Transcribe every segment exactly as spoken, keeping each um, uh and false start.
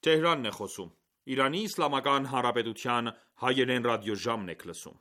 Իրանի Իսլամական Հանրապետության հայերեն ռադիոժամն եք լսում: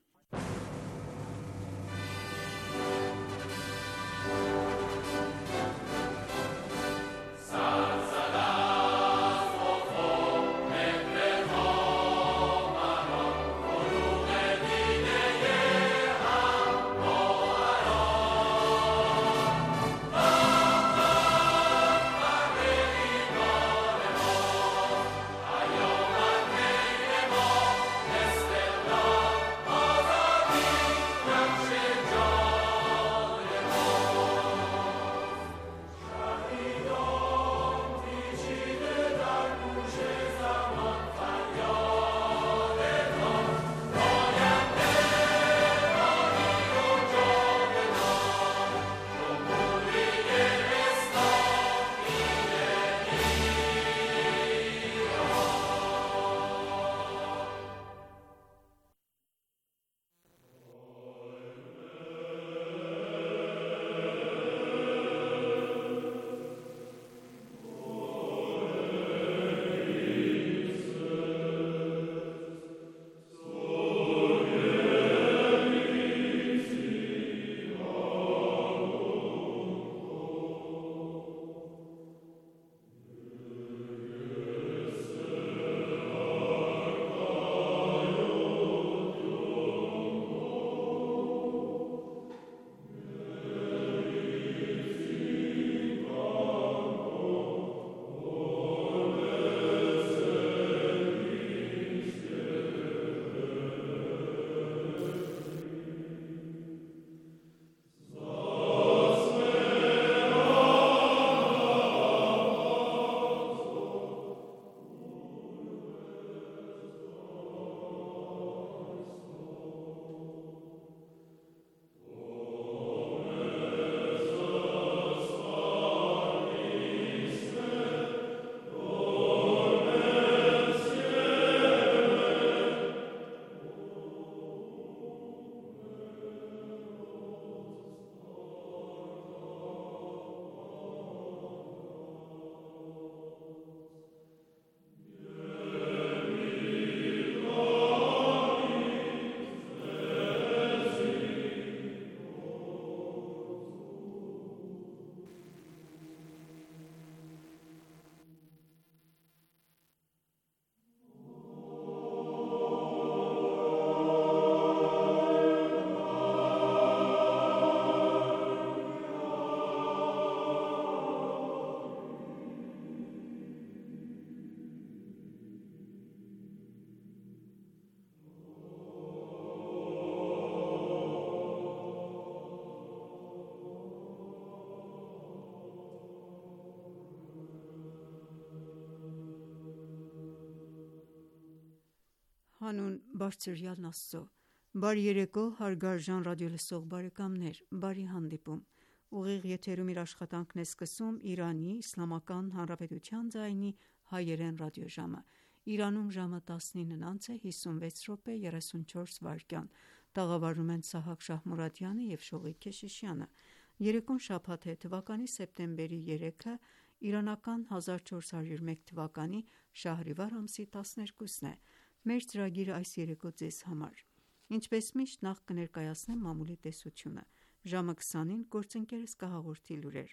Հանուն բարձրյալն Աստծո: Բարի երեկո հարգարժան ռադիոլսող բարեկամներ: Բարի հանդիպում: Ուղիղ եթերում իր աշխատանքն է սկսում Իրանի Իսլամական Հանրապետության ձայնի հայերեն ռադիոժամը: Իրանում ժամը տասնինն անց է հիսունվեց րոպե երեսունչորս վայրկյան: Տաղավարում են Սահակ Շահմուրադյանը և Շողիկ Քեշիշյանը: Երեկոն շաբաթ է, թվականի սեպտեմբերի երեքը, իրանական հազար չորս հարյուր մեկ թվականի շահրիվար ամսի տասներկուսն է: Մեր ծրագիրը այս երեկո ձեզ համար: Ինչպես միշտ նախ կներկայացնեմ մամուլի տեսությունը: Ժամը քսանին գործընկերս կհաղորդի լուրեր: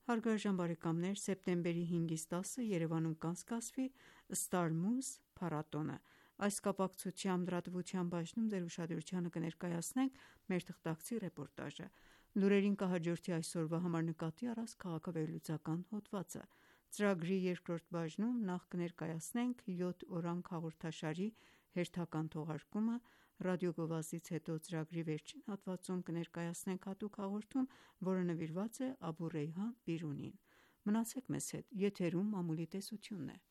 Սեպտեմբերի հինգից տասը Երևանում կանցկացվի Star Muse փառատոնը: Այս կապակցությամբ լրատվության բաժնում ձեր ուշադրությանը կներկայացնենք մեր թղթակցի ռեպորտաժը: Լուրերին կհաջորդի այսօրվա համար նկատի առած քաղաքավերլուծական հոդվածը: Ծրագրի երկրորդ բաժնում նախ կներկայացնենք յոթ օրանգ հաղորդաշարի հերթական թողարկումը: Ռադիոգովազդից հետո ծրագրի վերջին հատվածում կներկայացնենք հատուկ հաղորդում, որը նվիրված է Աբու Ռեյհան Բիրունիին: Մնացեք մեզ հետ: Եթերում մամուլի տեսությունն է: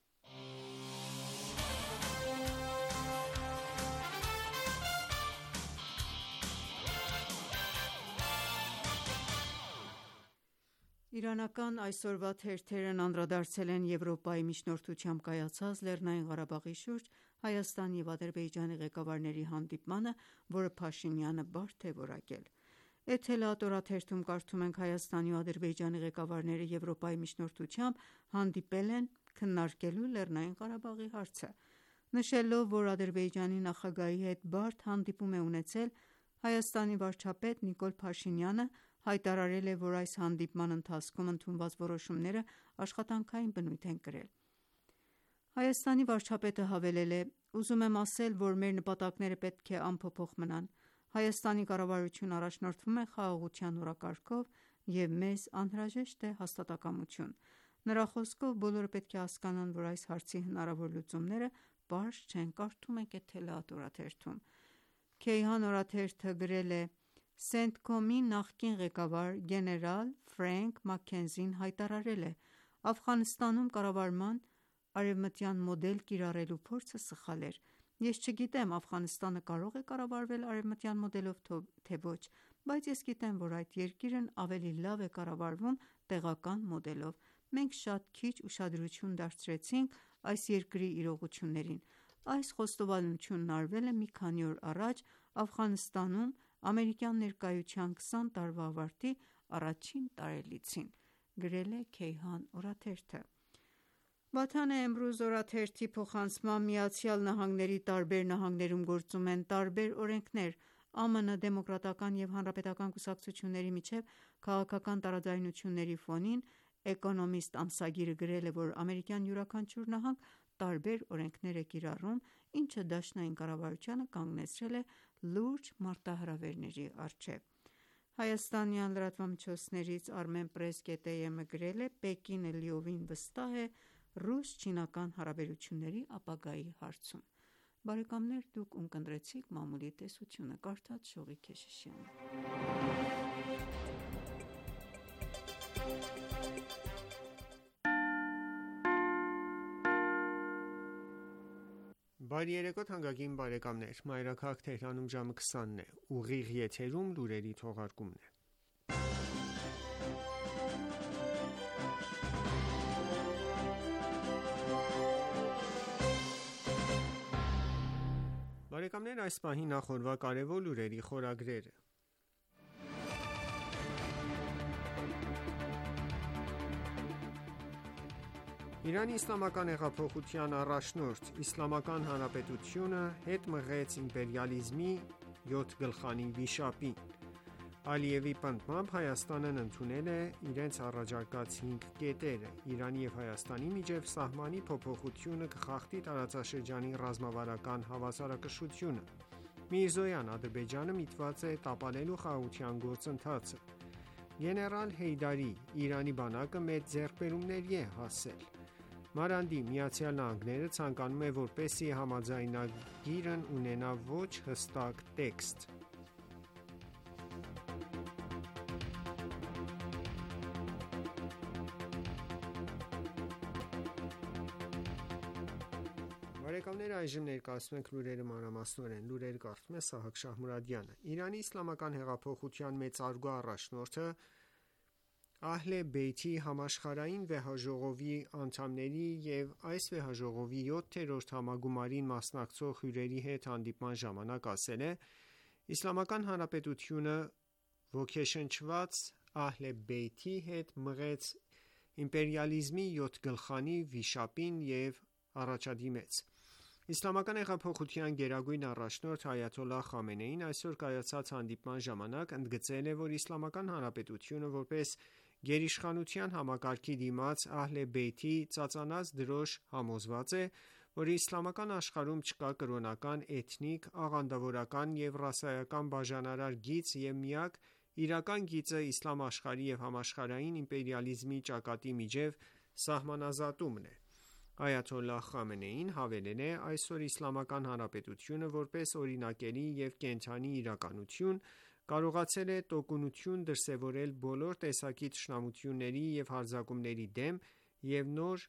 Իրանական այսօրվա թերթերն անդրադարձել են Եվրոպայի միջնորդությամբ կայացած Լեռնային Ղարաբաղի շուրջ Հայաստանի և Ադրբեջանի ղեկավարների հանդիպմանը, որը Փաշինյանը բարդ է որակել: Էթելատ օրաթերթում կարդում ենք. Հայաստանի ու Ադրբեջանի ղեկավարները Եվրոպայի միջնորդությամբ հանդիպել են քննարկելու Լեռնային Ղարաբաղի հարցը: Նշելով, որ Ադրբեջանի նախագահի հետ բարդ հանդիպում է ունեցել, Հայաստանի վարչապետ Նիկոլ Փաշինյանը հայտարարել է, որ այս հանդիպման ընթացքում ընդունված որոշումները աշխատանքային բնույթ են կրել: Հայաստանի վարչապետը հավելել է. «Ուզում եմ ասել, որ մեր նպատակները պետք է անփոփոխ մնան: Հայաստանի կառավարությունը առաջնորդվում է խաղաղության օրակարգով և մեզ անհրաժեշտ է հաստատակամություն»: Նրա խոսքով, բոլորը պետք է հասկանան, որ այս հարցի հնարավոր լուծումները պարզ չեն: Կարդում ենք «Էթելաատ» օրաթերթում: Քեյհան օրաթերթը գրել է. «Սենթկոմի նախկին ղեկավար գեներալ Ֆրենք Մաքքենզին հայտարարել է. Աֆղանստանում կառավարման արևմտյան մոդել կիրառելու փորձը սխալ էր: Ես չգիտեմ Աֆղանստանը կարող է կառավարվել արևմտյան մոդելով թե ոչ, բայց ես գիտեմ, որ այդ երկիրն ավելի լավ է կառավարվում տեղական մոդելով: Մենք շատ քիչ ուշադրություն դարձրեցինք այս երկրի իրողություններին: Այս խոստովանությունն արվել է մի քանի օր առաջ Աֆղանստանում ամերիկյան ներկայության քսան տարվա ավարտի առաջին տարելիցին»: «Վաթան Էմրուզ» օրաթերթի փոխանցմամբ, ԱՄՆ-ի տարբեր նահանգներում գործում են տարբեր օրենքներ: ԱՄՆ դեմոկրատական և հանրապետական կուսակցությունների միջև քաղաքական տարաձայնությունների ֆոնին «Էկոնոմիստ» ամսագիրը գրել է, որ ամերիկյան յուրաքանչյուր նահանգ տարբեր օրենքներ է կիրառում, ինչը դաշնային կառավարությանը կանգնեցրել է լուրջ մարտահրավերների առջև: Հայաստանյան լրատվամիջոցներից Armenpress.am-ը գրել է. «Պեկինը լիովին վստահ է ռուս-չինական հարաբերությունների ապագայի հարցում»: Բարի երեկո թանկագին բարեկամներ: Մայրաքաղաք Թեհրանում ժամը քսանն է: Ուղիղ եթերում լուրերի թողարկումն է: Այս պահին նախորդ կարևոր լուրերի խորագրերը: Իրանի իսլամական հեղափոխության առաջնորդ Իսլամական Հանրապետությունը հետ մղեց իմպերիալիզմի յոթ գլխանի վիշապին: Ալիևի պնդմամբ Հայաստանն ընդունել է իրենց առաջարկած հինգ կետերը: Իրանի և Հայաստանի միջև սահմանի փոփոխությունը կխախտի տարածաշրջանի ռազմավարական հավասարակշռությունը: Միրզոյան. Ադրբեջանը միտված է տապալելու խաղաղության գործընթացը: Գեներալ Հեյդարի. Իրանի բանակը մեծ ձեռքբերումների է հասել: Մարանդի. ԱՄՆ-ը ցանկանում է, որպեսզի համաձայնագիրն ունենա ոչ հստակ տեքստ: Իրանի իսլամական հեղափոխության մեծարգո առաջնորդը Ահլ Բեյթի համաշխարհային վեհաժողովի անդամների և այս վեհաժողովի յոթերորդ համագումարին մասնակցող հյուրերի հետ հանդիպման ժամանակ ասել է. «Իսլամական Հանրապետությունը ոգեշնչված Ահլ Բեյթի հետ մղեց իմպերիալիզմի յոթ գլխանի վիշապին և առաջադիմեց»: Իսլամական հեղափոխության գերագույն առաջնորդ Այաթոլլահ Խամենեին այսօր կայացած հանդիպման ժամանակ ընդգծել է, որ Իսլամական Հանրապետությունը, որպես գերիշխանության համակարգի դիմաց Ահլ Բեյթի ծածանած դրոշ, համոզված է, որ իսլամական աշխարհում չկա կրոնական, էթնիկ, աղանդավորական և ռասայական բաժանարար գիծ և միակ իրական գիծը իսլամ աշխարհի և համաշխարհային իմպերիալիզմի ճակատի միջև սահմանազատումն է: Այաթոլլահ Խամենեին հավելել է. «Այսօր Իսլամական Հանրապետությունը, որպես օրինակելի և կենդանի իրականություն, կարողացել է տոկունություն դրսևորել բոլոր տեսակի թշնամությունների և հարձակումների դեմ և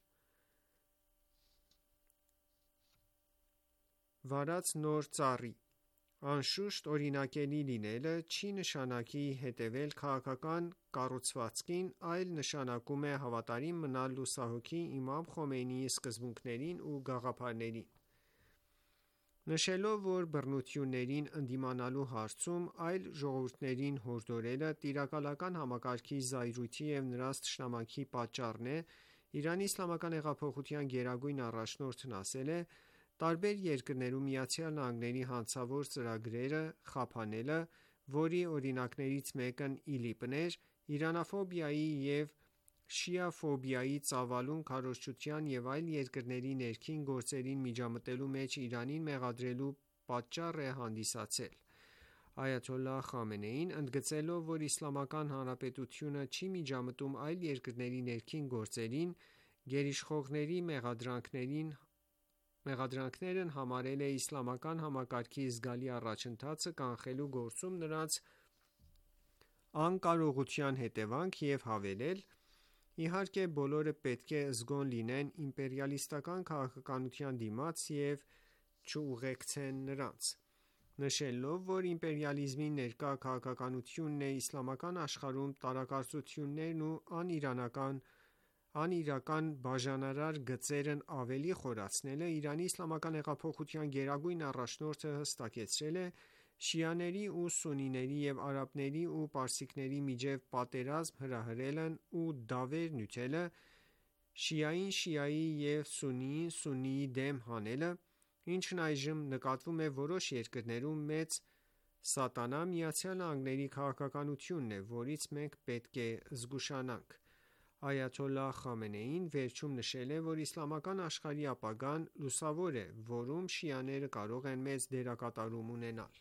վարած նոր ծառի: Անշուշտ, օրինակելի լինելը չի նշանակի հետևել քաղաքական կառուցվածքին, այլ նշանակում է հավատարիմ մնալ լուսահոգի իմամ Խոմեյնիի սկզբունքներին ու գաղափարներին: Նշելով, որ բռնություններին ընդդիմանալու հարցում այլ ժողովուրդներին հորդորելը տիրակալական համակարգի զայրույթի և նրանց թշնամանքի պատճառն է Իրանի իսլամական հեղափոխության գերագույն առաջնորդն ասել է. «Տարբեր երկրներում ԱՄՆ-ի հանցավոր ծրագրերը խափանելը, որի օրինակներից մեկն ԻԼԻՊ-ն էր, իրանաֆոբիայի և շիաֆոբիայի ծավալուն քարոզչության և այլ երկրների ներքին գործերին միջամտելու մեջ Իրանին մեղադրելու պատճառ է հանդիսացել»: Այաթոլլահ Խամենեին, ընդգծելով, որ Իսլամական Հանրապետությունը չի միջամտում այլ երկրների ներքին գործերին, գերիշխողների մեղադրանքներն համարել է իսլամական համակարգի զգալի առաջընթացը կանխելու գործում նրանց անկարողության հետևանք և հավելել. «Իհարկե բոլորը պետք է զգոն լինեն իմպերիալիստական քաղաքականության դիմաց և չուղեկցեն նրանց»: Նշելով, որ իմպերիալիզմի ներկա քաղաքականությունն է իսլամական աշխարհում տարակարծություններն ու անիրական բաժանարար գծերն ավելի խորացնելը, Իրանի իսլամական հեղափոխության գերագույն առաջնորդը հստակեցրել է. «Շիաների ու սուննիների և արաբների ու պարսիկների միջև պատերազմ հրահրելն ու դավեր նյութելը, շիային շիայի և սուննիին սուննիի դեմ հանելը, ինչն այժմ նկատվում է որոշ երկրներում, մեծ սատանա ԱՄՆ-ի քաղաքականությունն է, որից մենք պետք է զգուշանանք»: Այաթոլլահ Խամենեին վերջում նշել է, որ իսլամական աշխարհի ապագան լուսավոր է, որում շիաները կարող են մեծ դերակատարում ունենալ: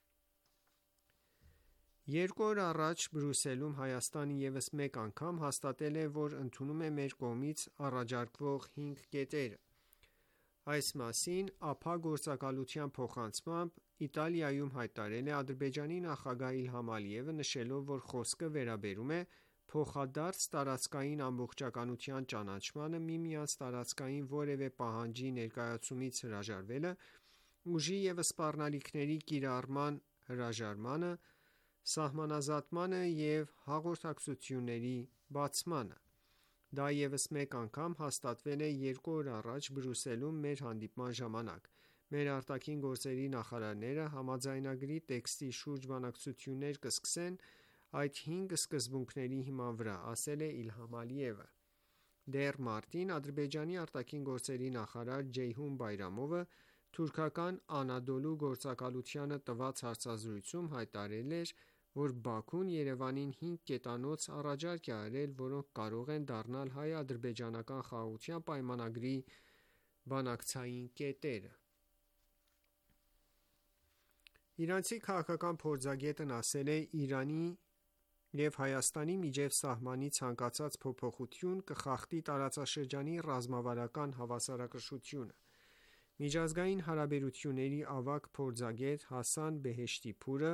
Երկու օր առաջ Բրյուսելում Հայաստանը ևս մեկ անգամ հաստատել է, որ ընդունում է մեր կողմից առաջարկվող հինգ կետերը: Այս մասին ԱՓԱ գործակալության փոխանցմամբ Իտալիայում հայտարարել է Ադրբեջանի նախագահ Իլհամ Ալիևը, նշելով, որ խոսքը վերաբերում է փոխադարձ տարածքային ամբողջականության ճանաչմանը, միմյանց տարածքային որևէ պահանջի ներկայացումից հրաժարվելը, ուժի և սպառնալիքների կիրառման հրաժարմանը, սահմանազատմանը և հաղորդակցությունների բացմանը: Դա ևս մեկ անգամ հաստատվել է երկու օր առաջ Բրյուսելում մեր հանդիպման ժամանակ: Մեր արտաքին գործերի նախարարները համաձայնագրի տեքստի շուրջ բանակցություններ կսկսեն այդ հինգ սկզբունքների հիման վրա, ասել է Իլհամ Ալիևը: Դեռ մարտին Ադրբեջանի արտաքին գործերի նախարար Ջեյհուն Բայրամովը թուրքական «Անադոլու» գործակալությանը տված հարցազրույցում հայտարարել էր, որ Բաքուն Երևանին հինգ կետանոց առաջարկ է արել, որոնք կարող են դառնալ հայ-ադրբեջանական խաղաղության պայմանագրի բանակցային կետերը: Իրանցի քաղաքական փորձագետն ասել է. «Իրանի և Հայաստանի միջև սահմանի ցանկացած փոփոխություն կխախտի տարածաշրջանի ռազմավարական հավասարակշռությունը»: Միջազգային հարաբերությունների ավագ փորձագետ Հասան Բեհեշթիփուրը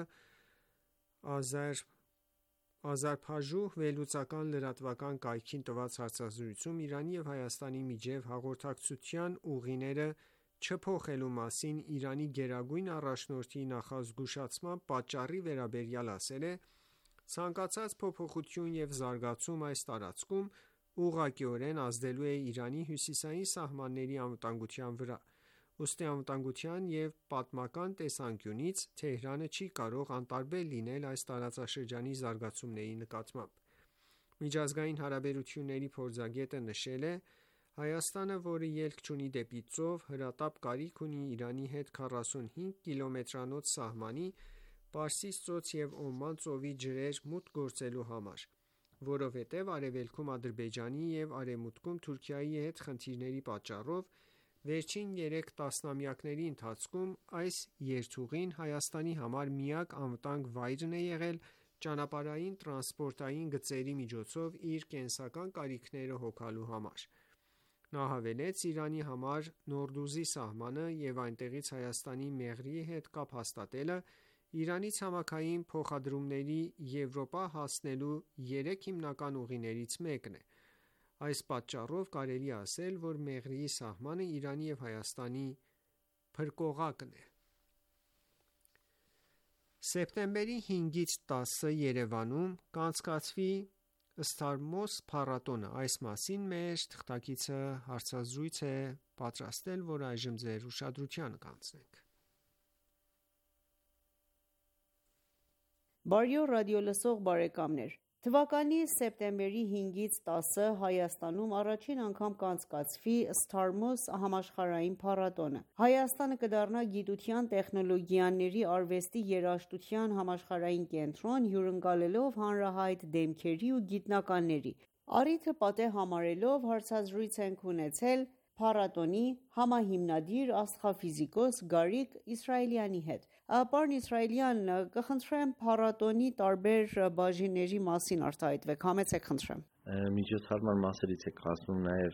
«Ազարփաժուհ» վերլուծական լրատվական կայքին տված հարցազրույցում Իրանի և Հայաստանի միջև հաղորդակցության ուղիները չփոխելու մասին Իրանի գերագույն առաջնորդի նախազգուշացման պատճառի վերաբերյալ ասել է. «Ցանկացած փոփոխություն և զարգացում այս տարածքում ուղղակիորեն ազդելու է Իրանի հյուսիսային սահմանների անվտանգության վրա: Ուստի անվտանգության և պատմական տեսանկյունից Թեհրանը չի կարող անտարբեր լինել այս տարածաշրջանի զարգացումների նկատմամբ»: Միջազգային հարաբերությունների փորձագետը նշել է. «Հայաստանը, որը ելք չունի դեպի ծով, հրատապ կարիք ունի Իրանի հետ քառասունհինգ կիլոմետրանոց սահմանի, Պարսից ծոց և Օման ծովի ջրեր մուտք գործելու համար: Որովհետև արևելքում Ադրբեջանի և արևմուտքում Թուրքիայի հետ խնդիրների պատճառով վերջին երեք տասնամյակների ընթացքում այս երթուղին Հայաստանի համար միակ անվտանգ վայրն է եղել ճանապարհային տրանսպորտային գծերի միջոցով իր կենսական կարիքները հոգալու համար»: Նա հավելեց. «Իրանի համար Նորդուզի սահմանը և այնտեղից Հայաստանի Մեղրիի հետ կապ հաստատելը Իրանի ցամաքային փոխադրումների Եվրոպա հասնելու երեք հիմնական ուղիներից մեկն է: Այս պատճառով կարելի է ասել, որ Մեղրիի սահմանը Իրանի և Հայաստանի փրկողակն է»: Սեպտեմբերի հինգից տասը Երևանում կանցկացվի «Սթարմոս» փառատոնը: Այս մասին մեր թղթակիցը հարցազրույց է պատրաստել, որը այժմ ձեր ուշադրությանը կհանձնենք: Բարի օր ռադիոլսող բարեկամներ: Թվականի սեպտեմբերի հինգից տասը Հայաստանում առաջին անգամ կանցկացվի Starmus համաշխարհային փառատոնը։ Հայաստանը կդառնա գիտության, տեխնոլոգիաների, արվեստի, երաժշտության համաշխարհային կենտրոն՝ հյուրընկալելով հանրահայտ դեմքերի ու գիտնականների։ Առիթը պատեհ համարելով հարցազրույց ենք ունեցել փառատոնի համահիմնադիր աստղաֆիզիկոս Գարիկ Իսրայելյանի հետ։ Պարոն Իսրայելյան, կխնդրեմ փառատոնի տարբեր բաժինների մասին արտահայտվեք, համեցեք խնդրեմ։ Միջոցառման մասերից է կազմում նաև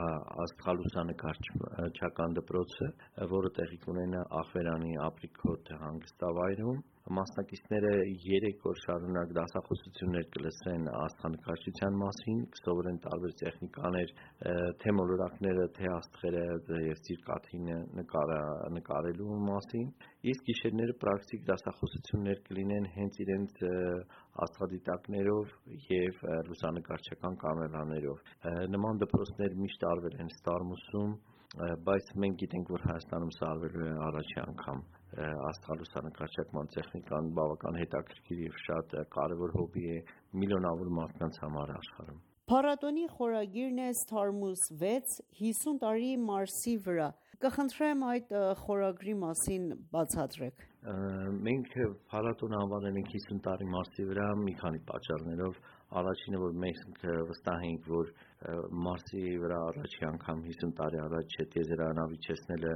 աստղալուսանկարչական դպրոցը, որը տեղի կունենա Ախվերանի Ապրիկոտ հանգստավայրում։ Մասնակիցները երեք օր շարունակ դասախոսություններ կլսեն աստղանկարչության մասին, կսովորեն տարբեր տեխնիկաներ, թե մոլորակները, թե աստղերը եւ ծիրկաթիլը նկարելու մասին, իսկ գիշերները պրակտիկ դասախոսություններ կլինեն հենց իրենց աստղադիտակներով եւ լուսանկարչական կամերաներով։ Նման դպրոցներ միշտ արվել են Starmus-ում, բայց մենք գիտենք, որ Հայաստանում սա արվելու է առաջի անգամ։ Աստղալուսանկարչական տեխնիկան բավական հետաքրքիր եւ շատ կարեւոր հոբի է միլիոնավոր մարդկանց համար աշխարհում։ Փառատոնի խորագիրն է Starmus վեց՝ հիսուն տարի Մարսի վրա։ Կխնդրեմ այդ խորագրի մասին բացատրեք։ Մենք փառատոնը անվանել ենք հիսուն տարի Մարսի վրա մի քանի պատճառներով։ Առաջինը, որ մենք վստահ ենք, որ Մարսի վրա առաջի անգամ հիսուն տարի առաջ տիեզերանավ իջեցնելը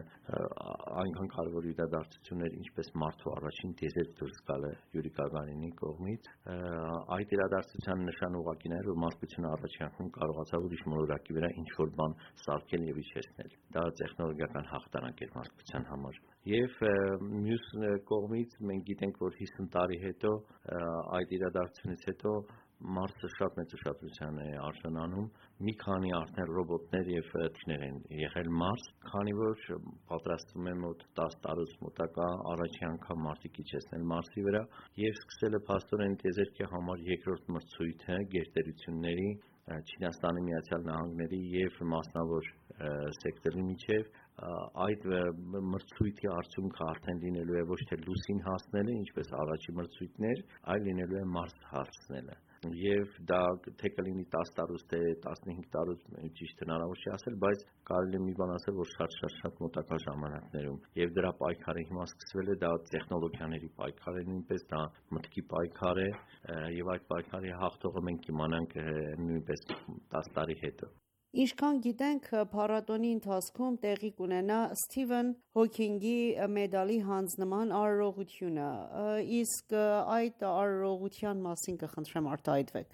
այնքան կարևոր իրադարձություն էր, ինչպես մարդու առաջին տիեզերք դուրս գալը Յուրի Գագարինի կողմից։ Այդ իրադարձության նշան ուղղակին էր, որ մարդկությունը առաջի անգամ կարողացավ ուրիշ մոլորակի վրա ինչ-որ բան սարքել եւ իջեցնել։ Դա տեխնոլոգիական հաղթանակ էր մարդկության համար։ Եվ մյուս կողմից մենք գիտենք, որ հիսուն տարի հետո այդ իրադարձությունից հետո Մարսը շատ մեծ ուշադրության է արժանանում։ Մի քանի արդեն ռոբոտներ եւ թռիչքներ են եղել Մարս, քանի որ պատրաստվում է մոտ տասը տարուց մոտակա առաջի անգամ մարդիկ իջեցնել Մարսի վրա եւ սկսել է փաստորեն տիեզերքի համար երկրորդ մրցույթը գերտերությունների Չինաստանի Միացյալ Նահանգների եւ մասնավոր սեկտորի միջև։ Այդ մրցույթի արդյունքը արդեն լինելու է ոչ թե լուսին հասնելը, ինչպես առաջի մրցույթներ, այլ լինելու է Մարս հասնելը։ Եվ դա թե կլինի տասը տարուց, թե տասնհինգ տարուց, ճիշտ հնարավոր չի ասել, բայց կարելի է մի բան ասել, որ շատ շատ շատ մոտակա ժամանակներում։ Եվ դրա պայքարը հիմա սկսվել է, դա տեխնոլոգիաների պայքար է նույնպես, դա մտքի պայքար է, եւ այդ պայքարի հաղթողը մենք կիմանանք նույնպես տասը տարի հետո։ Ինչքան գիտենք, փառատոնի ընթացքում տեղի կունենա Սթիվեն Հոքինգի մեդալի հանձնման արարողությունը, իսկ այդ արարողության մասին կխնդրեմ արտահայտվեք։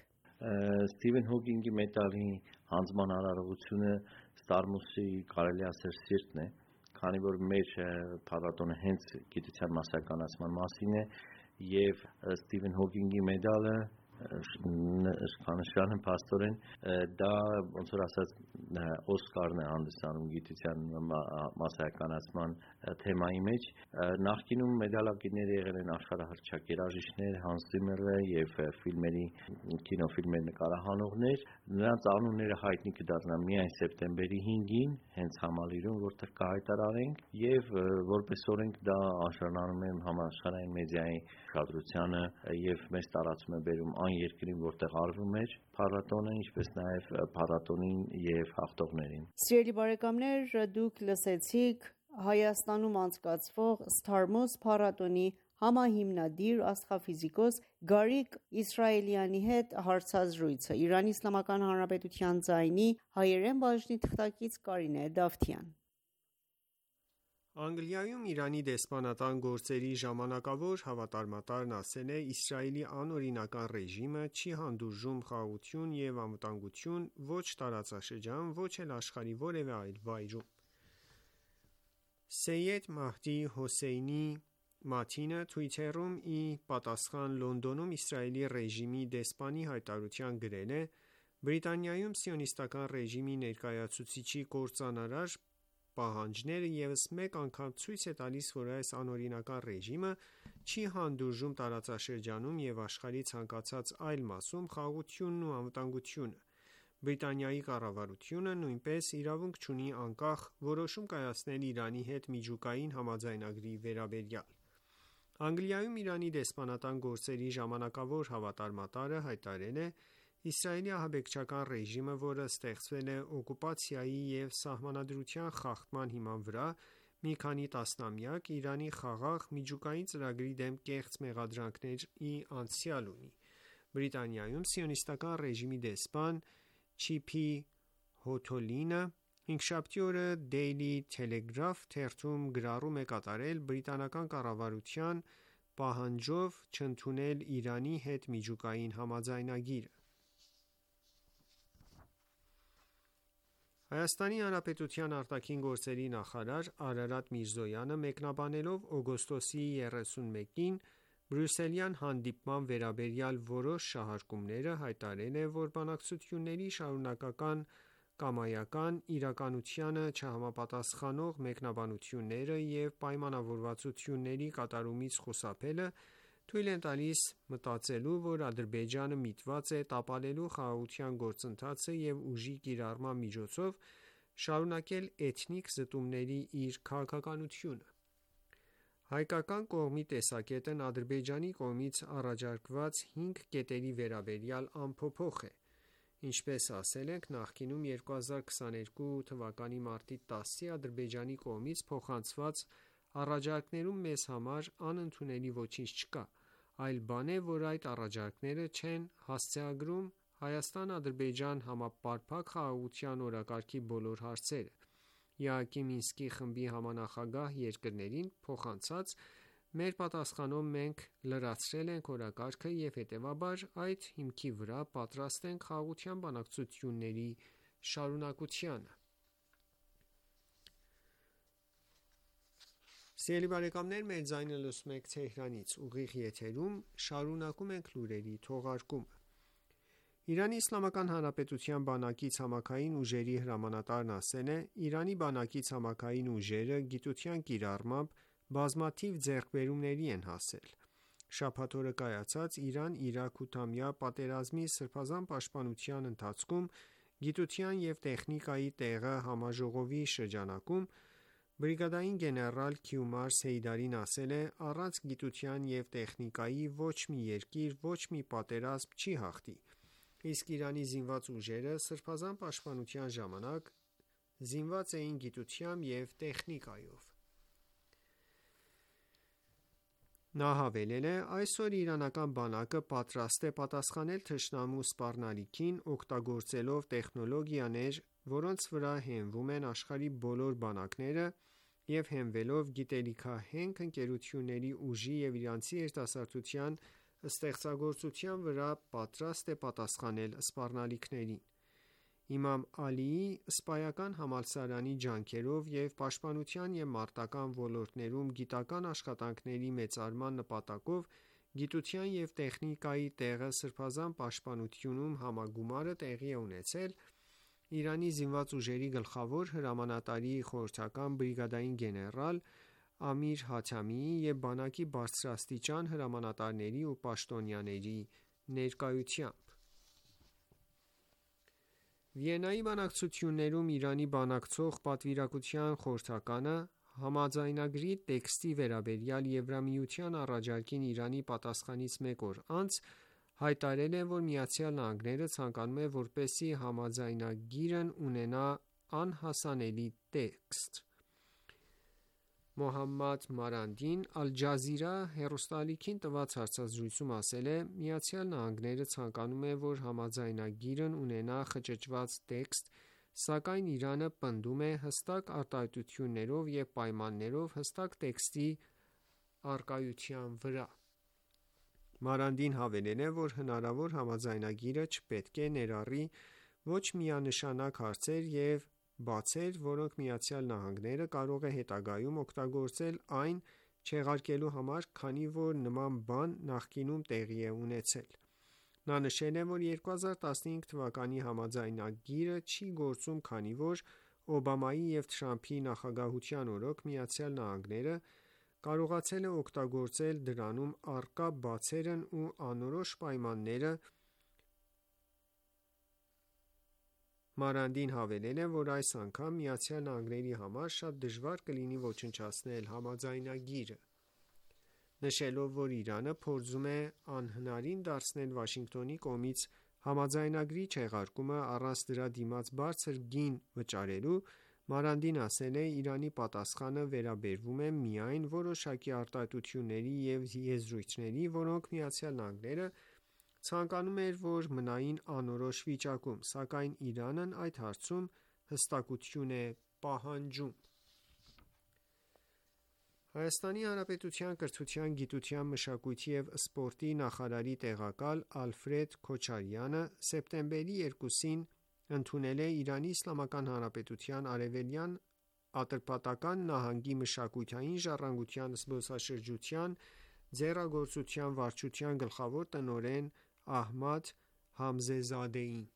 Սթիվեն Հոքինգի մեդալի հանձնման արարողությունը Starmus-ի կարելի ասել սիրտն է, քանի որ մեր փառատոնը հենց գիտության մասսայականացման մասին է, եւ Սթիվեն Հոքինգի մեդալը իշխանության փաստորեն դա ոնց որ ասած Օսկարն է հանդիսանում գիտության մասսայականացման թեմայի մեջ։ Նախկինում մեդալակիրները եղել են աշխարհահռչակ երաժիշտներ, Հանս Զիմերը եւ ֆիլմերի կինոֆիլմերի նկարահանողներ։ Նրանց անունները հայտնի կդառնան միայն սեպտեմբերի հինգին, հենց համալիրում, որտեղ կհայտարարենք, եւ որպես օրենք դա արժանանում է համաշխարհային մեդիայի ուշադրությանը եւ մեծ տարածում է բերում այն երկրին, որտեղ արվում էր փառատոնը, ինչպես նաեւ փառատոնին եւ հաղթողներին։ Սիրելի բարեկամներ, դուք լսեցիք Հայաստանում անցկացվող Starmus փառատոնի համահիմնադիր աստղաֆիզիկոս Գարիկ Իսրայելյանի հետ հարցազրույցը։ Իրանի Իսլամական Հանրապետության ձայնի հայերեն բաժնի թղթակից Կարինե Դավթյան։ Անգլիայում Իրանի դեսպանատան գործերի ժամանակավոր հավատարմատարն ասել է. Իսրայելի անօրինական ռեժիմը չի հանդուրժում խաղաղություն եւ անվտանգություն ոչ տարածաշրջանում, ոչ էլ աշխարհի որևէ այլ վայրում։ Սեյեդ Մահդի Հոսեյնի Մաթինը Twitter-ում ի պատասխան Լոնդոնում Իսրայելի ռեժիմի դեսպանի հայտարարության գրել է. Բրիտանիայում սիոնիստական ռեժիմի ներկայացուցիչի կործանարար պահանջները ևս մեկ անգամ ցույց է տալիս, որ այս անօրինական ռեժիմը չի հանդուրժում տարածաշրջանում եւ աշխարհի ցանկացած այլ մասում խաղաղությունն ու անվտանգությունը։ Բրիտանիայի կառավարությունը նույնպես իրավունք չունի անկախ որոշում կայացնել Իրանի հետ միջուկային համաձայնագրի վերաբերյալ։ Անգլիայում Իրանի դեսպանատան գործերի ժամանակավոր հավատարմատարը հայտարարել է. Իսրայելի ահաբեկչական ռեժիմը, որը ստեղծվել է օկուպացիայի և սահմանադրության խախտման հիման վրա, մի քանի տասնամյակ Իրանի խաղաղ միջուկային ծրագրի դեմ կեղծ մեղադրանքների անցյալ ունի: Բրիտանիայում Սիոնիստական ռեժիմի դեսպան Չիփ Հոթոլինը հինգշաբթի օրը Daily Telegraph թերթում գրառում է կատարել բրիտանական կառավարության պահանջով չընդունել Իրանի հետ միջուկային համաձայնագիրը: Հայաստանի Հանրապետության արտաքին գործերի նախարար Արարատ Միրզոյանը մեկնաբանելով օգոստոսի երեսունմեկին բրյուսելյան հանդիպման վերաբերյալ որոշ շահարկումները, հայտարարել է, որ բանակցությունների շարունակական կամայական իրականությանը չհամապատասխանող մեկնաբանությունները և պայմանավորվածությունների կատարումից խուսափելը թույլ են տալիս մտածելու, որ Ադրբեջանը միտված է տապալելու խաղաղության գործընթացը և ուժի կիրառման միջոցով շարունակել էթնիկ զտումների իր քաղաքականությունը: Հայկական կողմի տեսակետն Ադրբեջանի կողմից առաջարկված հինգ կետերի վերաբերյալ անփոփոխ է: Ինչպես ասել ենք նախկինում, երկու հազար քսաներկու թվականի մարտի տասի Ադրբեջանի կողմից փոխանցված առաջարկներում մեզ համար անընդունելի ոչինչ չկա: Այլ բան է, որ այդ առաջարկները չեն հասցեագրում Հայաստան-Ադրբեջան համապարփակ խաղաղության օրակարգի բոլոր հարցերը: ԵԱՀԿ-ի Մինսկի խմբի համանախագահ երկրներին փոխանցած մեր պատասխանով մենք լրացրել ենք օրակարգը և հետևաբար այդ հիմքի վրա պատրաստ ենք խաղաղության բանակցությունների շարունակությանը: Իրանի Իսլամական Հանրապետության բանակի ցամաքային ուժերի հրամանատարն ասել է. «Իրանի բանակի ցամաքային ուժերը գիտության կիրառմամբ բազմաթիվ ձեռքբերումների են հասել»: Շաբաթ օրը կայացած Իրան-Իրաք ութամյա պատերազմի սրբազան պաշտպանության ընթացքում գիտության և տեխնիկայի տեղը համաժողովի շրջանակում բրիգադային գեներալ Քիումար Սեյդարին ասել է. «Առանց գիտության և տեխնիկայի ոչ մի երկիր ոչ մի պատերազմ չի հաղթի»: Իսկ Իրանի զինված ուժերը սրբազան պաշտպանության ժամանակ զինված էին գիտությամբ և տեխնիկայով: Նա հավելել է. «Այսօր իրանական բանակը պատրաստ է պատասխանել թշնամու սպառնալիքին օգտագործելով տեխնոլոգիաներ, որոնց վրա հենվում են աշխարհի բոլոր բանակները և հենվելով գիտելիքահենք ընկերությունների ուժի և իրանցի երիտասարդության ստեղծագործության վրա պատրաստ է պատասխանել սպառնալիքներին»: Իմամ Ալիի սպայական համալսարանի ջանքերով և պաշտպանության և մարտական ոլորտներում գիտական աշխատանքների մեծարման նպատակով գիտության և տեխնիկայի տեղը սրբազան պաշտպանությունում համագումարը տեղի է ունեցել Իրանի զինված ուժերի գլխավոր հրամանատարի խորհրդական բրիգադային գեներալ Ամիր Հաթամիի և բանակի բարձրաստիճան հրամանատարների ու պաշտոնյաների ներկայությամբ: Վիեննայի բանակցություններում Իրանի բանակցող պատվիրակության խորհրդականը համաձայնագրի տեքստի վերաբերյալ Եվրամիության առաջարկին Իրանի պատասխանից մեկ օր անց հայտարարել է, որ ԱՄՆ-ը ցանկանում է, որպեսզի համաձայնագիրն ունենա անհասանելի տեքստ: Մոհամմադ Մարանդին «Ալ-Ջազիրա» հեռուստաալիքին տված հարցազրույցում ասել է. «ԱՄՆ-ը ցանկանում է, որ համաձայնագիրն ունենա խճճված տեքստ, սակայն Իրանը պնդում է հստակ արտահայտություններով և պայմաններով հստակ տեքստի առկայության վրա»: Մարանդին հավելել է, որ հնարավոր համաձայնագիրը չպետք է ներառի ոչ միանշանակ հարցեր և բացեր, որոնք ԱՄՆ-ը կարող է հետագայում օգտագործել այն չեղարկելու համար, քանի որ նման բան նախկինում տեղի է ունեցել: Նա նշել է, որ երկու հազար տասնհինգ թվականի համաձայնագիրը չի գործում, քանի որ Օբամայի և Թրամփի նախագահության օրոք ԱՄՆ-ը կարողացել է օգտագործել դրանում առկա բացերն ու անորոշ պայմանները: Մարանդին հավելել է, որ այս անգամ ԱՄՆ-ի համար շատ դժվար կլինի ոչնչացնել համաձայնագիրը: նշելով, որ Իրանը փորձում է անհնարին դարձնել Վաշինգտոնի կողմից համաձայնագրի չեղարկումը առանց դրա դիմաց բարձր գին վճարելու, Մարանդին ասել է. «Իրանի պատասխանը վերաբերվում է միայն որոշակի արտահայտությունների և եզրույթների, որոնք ԱՄՆ-ը ցանկանում էր, որ մնային անորոշ վիճակում, սակայն Իրանն այդ հարցում հստակություն է պահանջում»: ՀՀ կրթության, գիտության, մշակույթի և սպորտի նախարարի տեղակալ Ալֆրեդ Քոչարյանը սեպտեմբերի երկուսին ընդունել է Իրանի Իսլամական Հանրապետության Արևելյան Ատրպատական նահանգի մշակութային ժառանգության զբոսաշրջության ձեռագործության վարչության գլխավոր տնօրեն Ահմադ Համզեզադեին: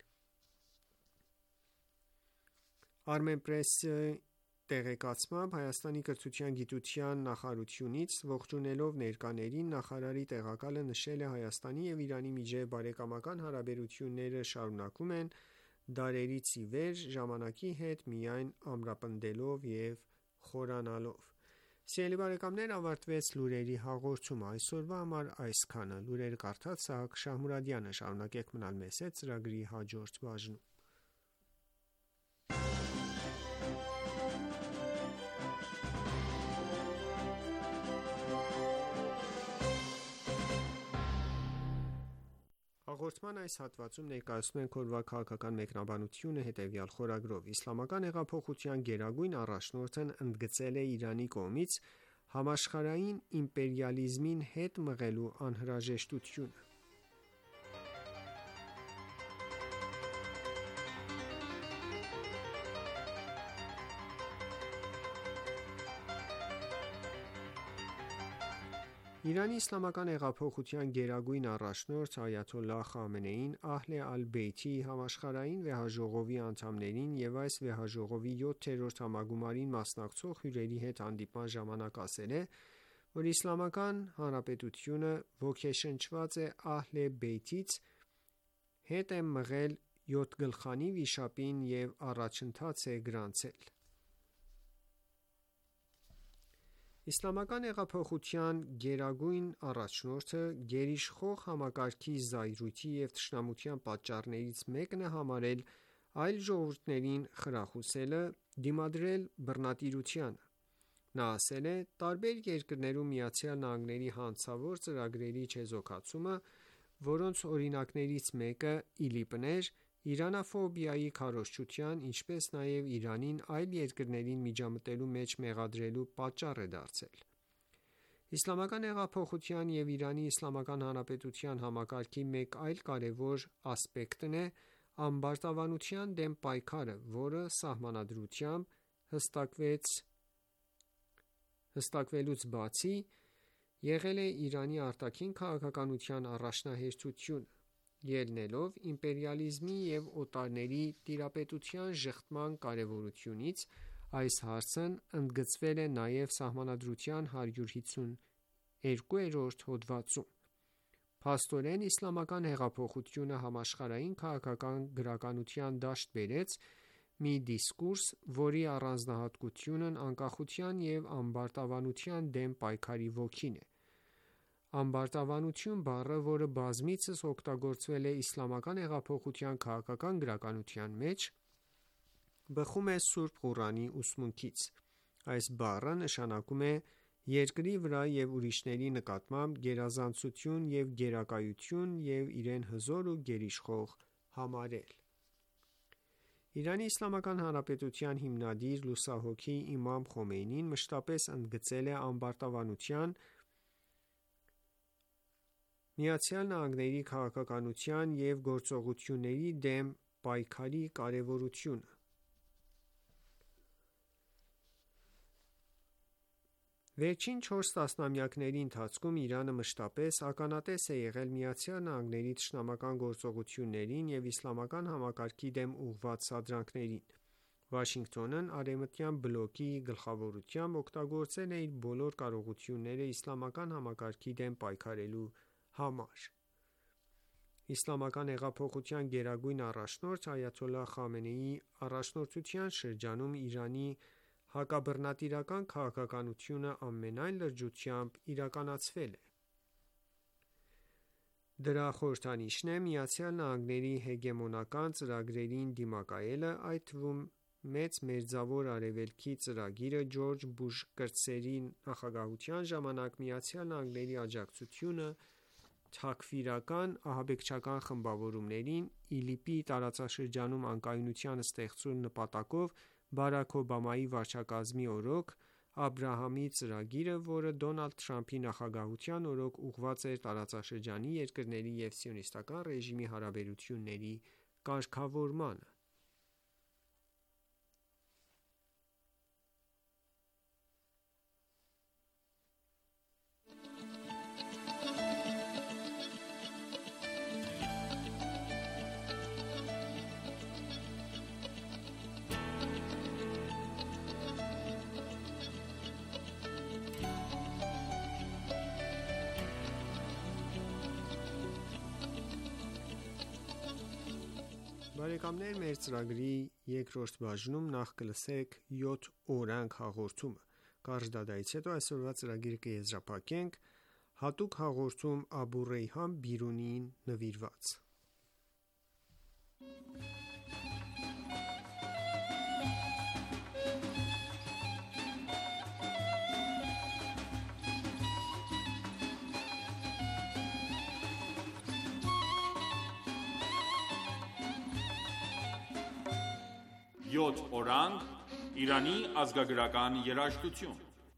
Armenpress-ի տեղեկացմամբ, ՀՀ կրթության, գիտության նախարարությունից ողջունելով ներկաներին, նախարարի տեղակալը նշել է. «Հայաստանի և Իրանի միջև բարեկամական հարաբերությունները շարունակվում են դարերից ի վեր, ժամանակի հետ միայն ամրապնդելով և խորանալով»: Սիրելի բարեկամներ, ավարտվեց լուրերի հաղորդումը։ Այսօրվա համար այսքանը։ Լուրերը կարդաց Սահակ Շահմուրադյանը։ Շարունակեք մնալ մեզ հետ ծրագրի հաջորդ բաժնում։ Հաղորդման այս հատվածում ներկայացնում ենք օրվա քաղաքական մեկնաբանությունը հետևյալ խորագրով. Իսլամական հեղափոխության գերագույն առաջնորդն ընդգծել է Իրանի կողմից համաշխարհային իմպերիալիզմին հետ մղելու անհրաժեշտությունը: Իրանի իսլամական հեղափոխության գերագույն առաջնորդ Այաթոլլահ Խամենեին Ահլ ալ-Բեյթի համաշխարհային վեհաժողովի անդամներին և այս վեհաժողովի յոթերորդ համագումարին մասնակցող հյուրերի հետ հանդիպման ժամանակ ասել է, որ Իսլամական Հանրապետությունը ոգեշնչված է Ահլ Բեյթից, հետ է մղել յոթգլխանի վիշապին և առաջընթաց է գրանցել: Իսլամական հեղափոխության գերագույն առաջնորդը գերիշխող համակարգի զայրույթի և թշնամության պատճառներից մեկն է համարել այլ ժողովուրդներին խրախուսելը դիմադրել բռնատիրությանը: Նա ասել է. «Տարբեր երկրներում ԱՄՆ-ի հանցավոր ծրագրերի չեզոքացումը, որոնց օրինակներից մեկը ԻԼԻՊ-ն էր, իրանաֆոբիայի քարոզչության, ինչպես նաև Իրանին այլ երկրներին միջամտելու մեջ մեղադրելու պատճառ է դարձել»: Իսլամական հեղափոխության և Իրանի Իսլամական Հանրապետության համակարգի մեկ այլ կարևոր ասպեկտն է ամբարտավանության դեմ պայքարը, որը Սահմանադրությամբ հստակվելուց բացի, եղել է Իրանի արտաքին քաղաքականության առաջնահերթությունը: Ելնելով իմպերիալիզմի և օտարների տիրապետության ժխտման կարևորությունից, այս հարցն ընդգծվել է նաև Սահմանադրության հարյուր հիսունյոթերորդ հոդվածում: Փաստորեն, Իսլամական հեղափոխությունը համաշխարհային քաղաքական գրականության դաշտ բերեց մի դիսկուրս, որի առանձնահատկությունն անկախության և ամբարտավանության դեմ պայքարի ոգին է: Ամբարտավանություն բառը, որը բազմիցս օգտագործվել է իսլամական հեղափոխության քաղաքական գրականության մեջ, բխում է Սուրբ Ղուրանի ուսմունքից: Այս բառը նշանակում է երկրի վրա և ուրիշների նկատմամբ գերազանցություն և գերակայություն և իրեն հզոր ու գերիշխող համարել: Իրանի Իսլամական Հանրապետության հիմնադիր լուսահոգի Իմամ Խոմեյնին մշտապես ընդգծել է ամբարտավանության, ԱՄՆ-ի քաղաքականության և գործողությունների դեմ պայքարի կարևորությունը: Վերջին չորս տասնամյակների ընթացքում Իրանը մշտապես ականատես է եղել ԱՄՆ-ի թշնամական գործողություններին և իսլամական համակարգի դեմ ուղղված սադրանքներին: Վաշինգտոնն Արևմտյան բլոկի գլխավորությամբ օգտագործել է իր բոլոր կարողությունները իսլամական համակարգի դեմ պայքարելու համար: Իսլամական հեղափոխության գերագույն առաջնորդ Այաթոլլահ Խամենեիի առաջնորդության շրջանում Իրանի հակաբռնատիրական քաղաքականությունը ամենայն լրջությամբ իրականացվել է։ Դրա խորհրդանիշն է Միացյալ Նահանգների հեգեմոնական ծրագրերին դիմակայելը, այդ թվում Մեծ Մերձավոր Արևելքի ծրագիրը Ջորջ Բուշ կրտսերի նախագահության ժամանակ, Միացյալ Նահանգների աջակցությունը թաքֆիրական ահաբեկչական խմբավորումներին ԻԼԻՊ-ի տարածաշրջանում անկայունության ստեղծելու նպատակով Բարաք Օբամայի վարչակարգի օրոք Աբրահամի ծրագիրը, որը Դոնալդ Թրամփի նախագահության օրոք ուղղված էր տարածաշրջանի երկրների և Սիոնիստական ռեժիմի հարաբերությունների կարգավորմանը։ Բարեկամներ, մեր ծրագրի երկրորդ բաժնում նախ կլսեք յոթ օրանգ հաղորդումը։ Կարճ դադարից հետո այսօրվա ծրագիրը կեզրափակենք հատուկ հաղորդում Աբու Ռեյհան Բիրունիին նվիրված։ յոթ օրանգ Իրանի ազգագրական երաժշտություն։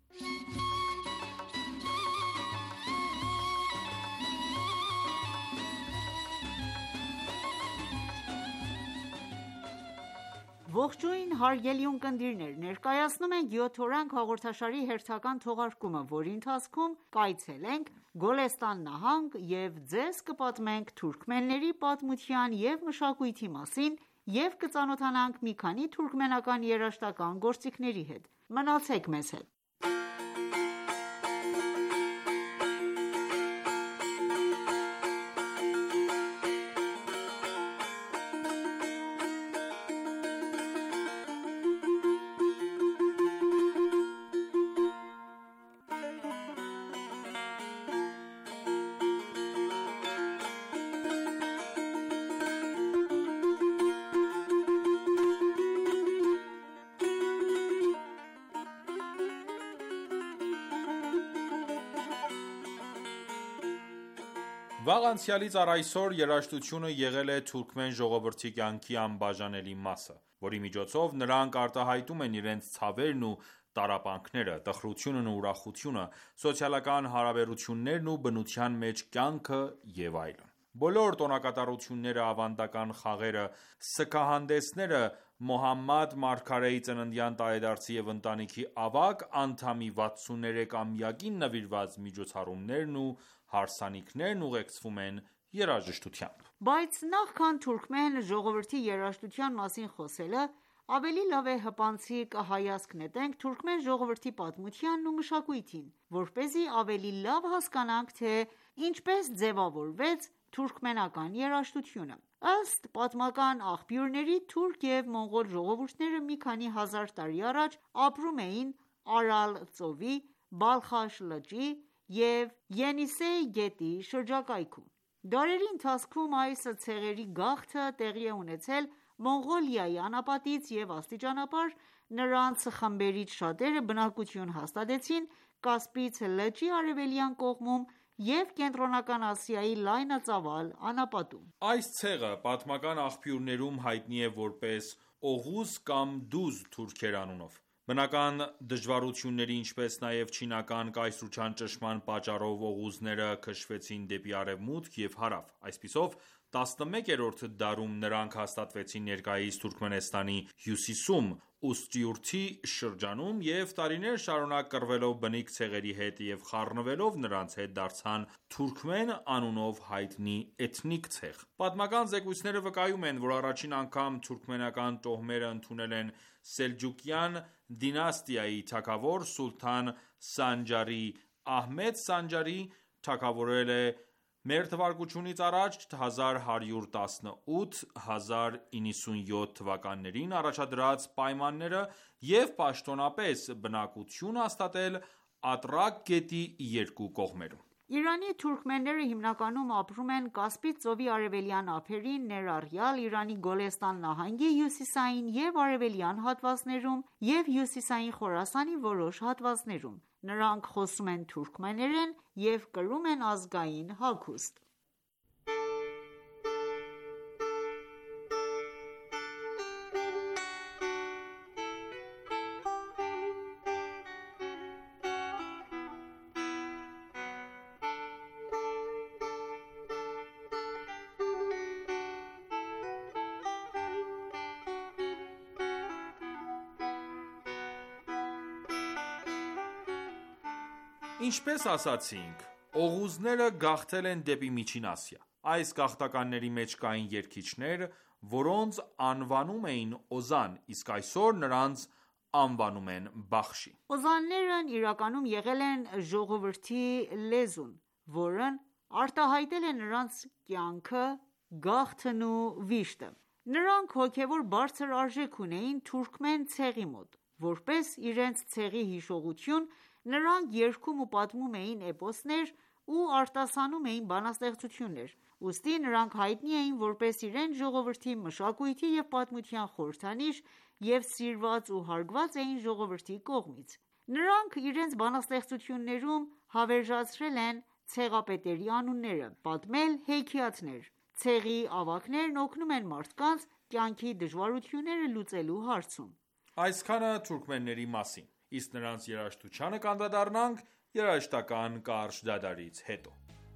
Ողջույն հարգելի ունկնդիրներ, ներկայացնում ենք յոթ օրանգ հաղորդաշարի հերթական թողարկումը, որի ընթացքում կայցելենք Գոլեստան նահանգ և ձեզ կպատմենք թուրքմենների պատմության և մշակույթի մասին և կծանոթանանք մի քանի թուրքմենական երաժշտական գործիքների հետ։ Մնացեք մեզ հետ։ Վաղ անցյալից առ այսօր երաժշտությունը եղել է թուրքմեն ժողովրդի կյանքի անբաժանելի մասը, որի միջոցով նրանք արտահայտում են իրենց ցավերն ու տառապանքները, տխրությունն ու ուրախությունը, սոցիալական հարաբերություններն ու բնության մեջ կյանքը և այլն։ Բոլոր տոնակատարությունները, ավանդական խաղերը, սգահանդեսները, Մոհամմադ մարգարեի ծննդյան տարեդարձի և ընտանիքի ավագ անդամի վաթսուններեքամյակին նվիրված միջոցառումներն ու հարսանիքներն ուղեկցվում են երաժշտությամբ։ Բայց նախքան թուրքմեն ժողովրդի երաժշտության մասին խոսելը, ավելի լավ է հպանցիկ հայացք նետենք թուրքմեն ժողովրդի պատմությանն ու մշակույթին, որպեսզի ավելի լավ հասկանանք, թե ինչպես ձևավորվեց թուրքմենական երաժշտությունը։ Ըստ պատմական աղբյուրների, թուրք և մոնղոլ ժողովուրդները մի քանի հազար տարի առաջ ապրում էին Արալ ծովի, Բալխաշ լճի և Ենիսեի գետի շրջակայքում։ Դարերի ընթացքում այս ցեղերի գաղթը տեղի է ունեցել Մոնղոլիայի անապատից և աստիճանաբար նրանց խմբերից շատերը բնակություն հաստատեցին Կասպից լճի արևելյան կողմում և Կենտրոնական Ասիայի լայնածավալ անապատում։ Այս ցեղը պատմական աղբյուրներում հայտնի է որպես Օղուզ կամ Դուզ թուրքեր անունով։ Բնական դժվարությունների, ինչպես նաև չինական կայսրության ճնշման պատճառով օղուզները քշվեցին դեպի արևմուտք և հարավ։ Այսպիսով, տասնմեկերորդ դարում նրանք հաստատվեցին ներկայիս Թուրքմենստանի հյուսիսում, Ուստյուրթի շրջանում և տարիներ շարունակ կռվելով բնիկ ցեղերի հետ և խառնվելով նրանց հետ դարձան թուրքմեն անունով հայտնի էթնիկ ցեղ։ Պատմական զեկույցները վկայում են, որ առաջին անգամ թուրքմենական տոհմերը ընդունել են Սելջուկյան դինաստիայի թագավոր Սուլթան Սանջարի Ահմեդ Սանջարի թագավորել է Մեր թվարկությունից առաջ հազար հարյուր տասնութ - հազար իննսունյոթ թվականներին առաջադրած պայմանները և պաշտոնապես բնակություն հաստատել Ատրակ գետի երկու կողմերում: Իրանի թուրքմենները հիմնականում ապրում են Կասպից ծովի արևելյան ափերին, ներառյալ Իրանի Գոլեստան նահանգի հյուսիսային և արևելյան հատվածներում և հյուսիսային Խորասանի որոշ հատվածներում: Նրանք խոսում են թուրքմեներեն և կրում են ազգային հագուստ: Ինչպես ասացինք, օղուզները գաղթել են դեպի Միջին Ասիա: Այս գաղթականների մեջ կային երգիչներ, որոնց անվանում էին Օզան, իսկ այսօր նրանց անվանում են Բախշի: Օզաններն իրականում եղել են ժողովրդի լեզուն, որն արտահայտել է նրանց կյանքը, գաղթն ու վիշտը: Նրանք հոգևոր բարձր արժեք ունեին թուրքմեն ցեղի մոտ: Որպես իրենց ցեղի հիշողություն, նրանք երգում ու պատմում էին էպոսներ ու արտասանում էին բանաստեղծություններ: Ուստի նրանք հայտնի էին որպես իրենց ժողովրդի մշակույթի և պատմության խորհրդանիշ և սիրված ու հարգված էին ժողովրդի կողմից: Նրանք իրենց բանաստեղծություններում հավերժացրել են ցեղապետերի անունները, պատմել հեքիաթներ: Ցեղի ավագներն օգնում են մարդկանց կյանքի դժվարությունները լուծելու հարցում: Այսքանը թուրքմենների մասին: Իսկ նրանց երաժշտությանը կանդրադառնանք երաժշտական կարճ դադարից հետո: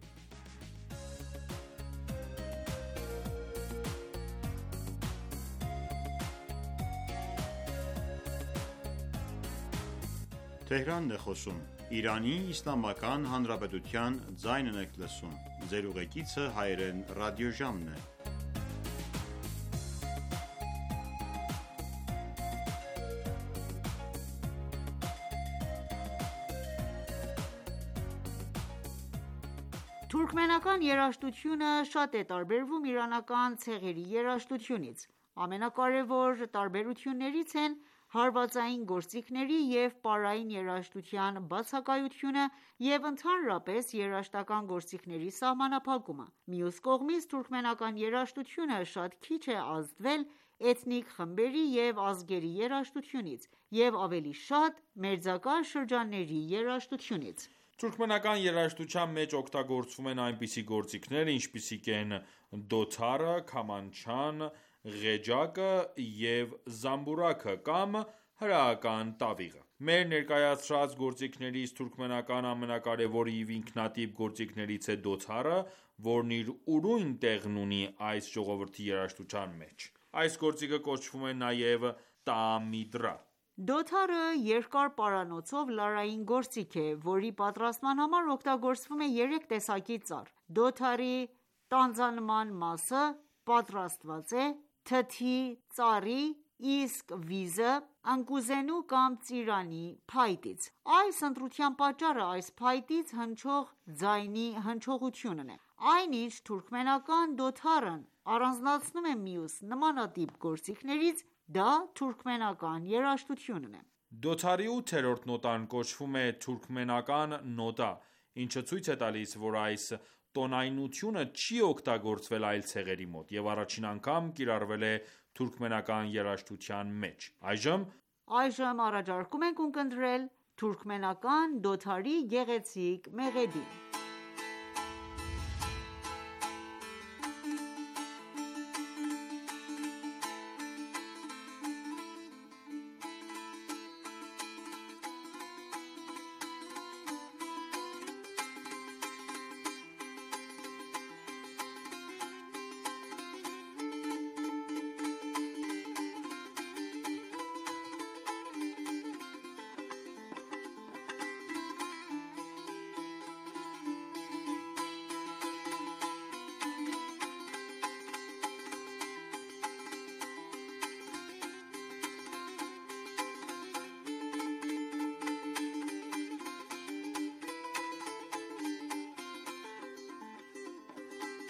Թուրքմենական երաժշտությունը շատ է տարբերվում իրանական ցեղերի երաժշտությունից: Ամենակարևոր տարբերություններից են հարվածային գործիքների և պարային երաժշտության բացակայությունը և ընդհանրապես երաժշտական գործիքների սահմանափակումը: Մյուս կողմից, թուրքմենական երաժշտությունը շատ քիչ է ազդվել էթնիկ խմբերի և ազգերի երաժշտությունից և ավելի շատ մերձակա շրջանների երաժշտությունից: Թուրքմենական երաժշտության մեջ օգտագործվում են այնպիսի գործիքներ, ինչպիսիք են դոթարը, քամանչան, ղեջակը և զամբուրակը կամ հրեական տավիղը: Մեր ներկայացրած գործիքներից թուրքմենական ամենակարևորը և ինքնատիպ գործիքներից է դոթարը, որն իր ուրույն տեղն ունի այս ժողովրդի երաժշտության մեջ: Այս գործիքը կոչվում է նաև տաամիդռա: Դոթարը երկար պարանոցով լարային գործիք է, որի պատրաստման համար օգտագործվում է երեք տեսակի ծառ: Դոթարի տանձանման մասը պատրաստված է թթի ծառի, իսկ վիզը ընկուզենու կամ ծիրանի փայտից: Այս ընտրության պատճառը այս փայտից հնչող ձայնի հնչողությունն է: Այնինչ թուրքմենական դոթարն առանձնացնում է մյուս նմանատիպ գործիքներից, դա թուրքմենական երաժշտությունն է: Դոթարի ութերորդ նոտան կոչվում է թուրքմենական նոտա, ինչը ցույց է տալիս, որ այս տոնայնությունը չի օգտագործվել այլ ցեղերի մոտ և առաջին անգամ կիրառվել է թուրքմենական երաժշտության մեջ: Այժմ Այժմ առաջարկում ենք ունկնդրել թուրքմենական դոթարի գեղեցիկ մեղեդին: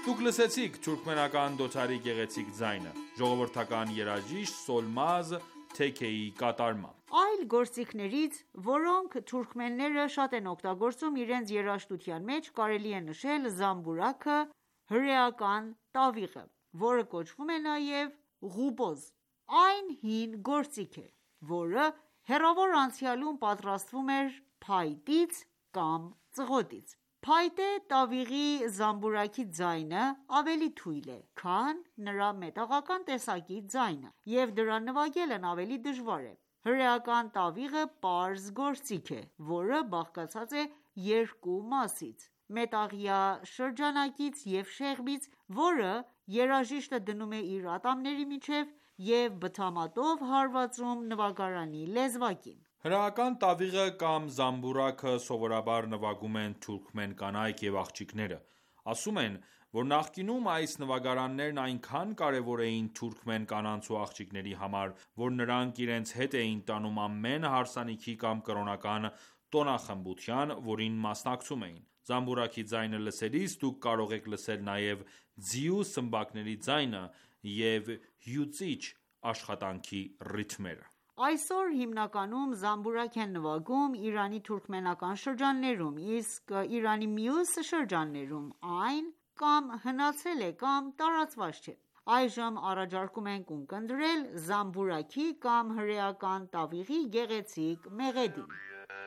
Դուք լսեցիք թուրքմենական դոթարի գեղեցիկ ձայնը, ժողովրդական երաժիշտ Սոլմազ Թեքեի կատարմամբ։ Այլ գործիքներից, որոնք թուրքմենները շատ են օգտագործում իրենց երաժշտության մեջ, կարելի է նշել զամբուրակը, հրեական տավիղը, որը կոչվում է նաև ղուբոզ։ Այն հին գործիք է, որը հեռավոր անցյալում պատրաստվում էր փայտից կամ ծղոտից։ Փայտե տավիղի զամբուրակի ձայնը ավելի թույլ է, քան նրա մետաղական տեսակի ձայնը, և դրան նվագելն ավելի դժվար է։ Հրեական տավիղը պարզ գործիք է, որը բաղկացած է երկու մասից՝ մետաղյա շրջանակից և շեղբից, որը երաժիշտը դնում է իր ատամների միջև և բթամատով հարվածում նվագարանի լեզվակին։ Հրեական տավիղը կամ զամբուրակը սովորաբար նվագում են թուրքմեն կանայք և աղջիկները։ Ասում են, որ նախկինում այս նվագարաններն այնքան կարևոր էին թուրքմեն կանանց ու աղջիկների համար, որ նրանք իրենց հետ էին տանում ամեն հարսանիքի կամ կրոնական տոնախմբության, որին մասնակցում էին։ Զամբուրակի ձայնը լսելիս դուք կարող եք լսել նաև ձիու սմբակների ձայնը և հյուծիչ աշխատանքի ռիթմերը։ Այսօր հիմնականում զամբուրակ են նվագում Իրանի թուրքմենական շրջաններում, իսկ Իրանի մյուս շրջաններում այն կամ հնացել է, կամ տարածված չէ։ Այժմ առաջարկում ենք ունկնդրել զամբուրակի կամ հրեական տավիղի գեղեցիկ մեղեդին։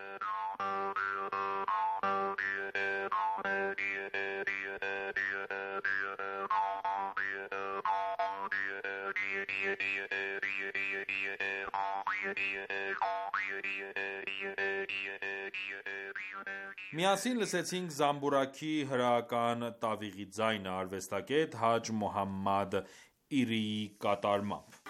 Միասին լսեցինք զամբուրակի հրեական տավիղի ձայնը արվեստագետ Հաջ Մոհամմադ Իրիի կատարմամբ։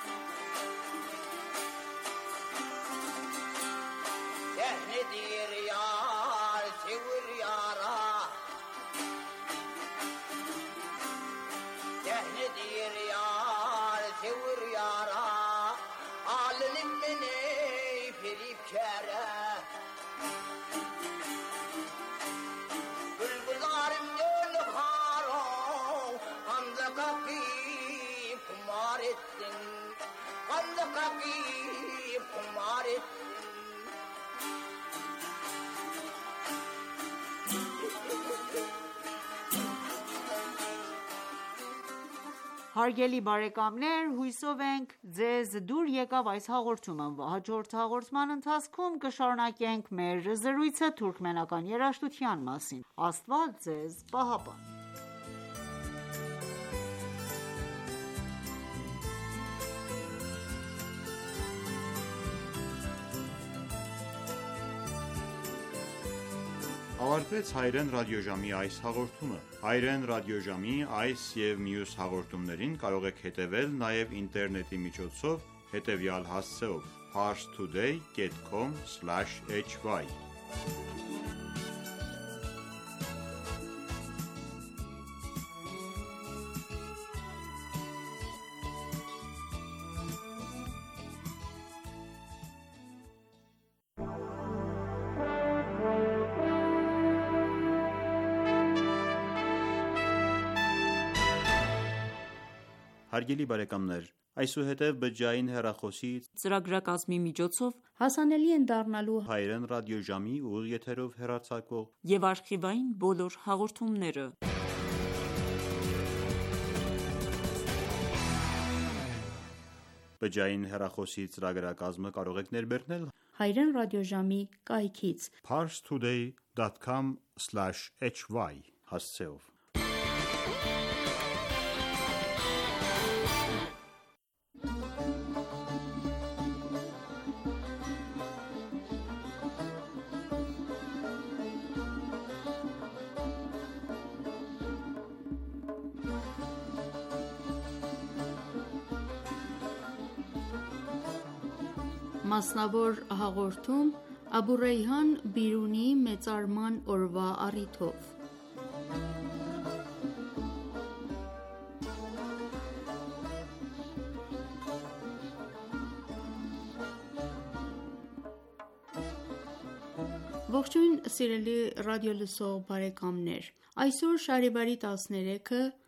Հարգելի բարեկամներ, հույսով ենք ձեզ դուր եկավ այս հաղորդումը։ Հաջորդ հաղորդման ընթացքում կշարունակենք մեր զրույցը թուրքմենական երաժշտության մասին։ Աստված ձեզ պահապան։ Ավարտվեց հայրեն ռադիոժամի այս հաղորդումը։ Հայրեն ռադիոժամի այս և մյուս հաղորդումներին կարող եք հետևել նաև ինտերնետի միջոցով հետևյալ հասցեով՝ parstoday dot com slash h y Հարգելի բարեկամներ, այսուհետև բջջային հեռախոսի ծրագրակազմի միջոցով հասանելի են դառնալու հայրեն ռադիոժամի ուղիղ եթերով հեռարձակվող և արխիվային բոլոր հաղորդումները։ Բջջային հեռախոսի ծրագրակազմը կարող եք ներբեռնել հայրեն ռադիոժամի կայքից parstoday dot com slash h y հասցեով։ Մասնավոր հաղորդում Աբու Ռեյհան Բիրունի մեծարման օրվա առիթով։ Ողջույն սիրելի ռադիոլսող բարեկամներ։ Այսօր շարիվարի տասներեքը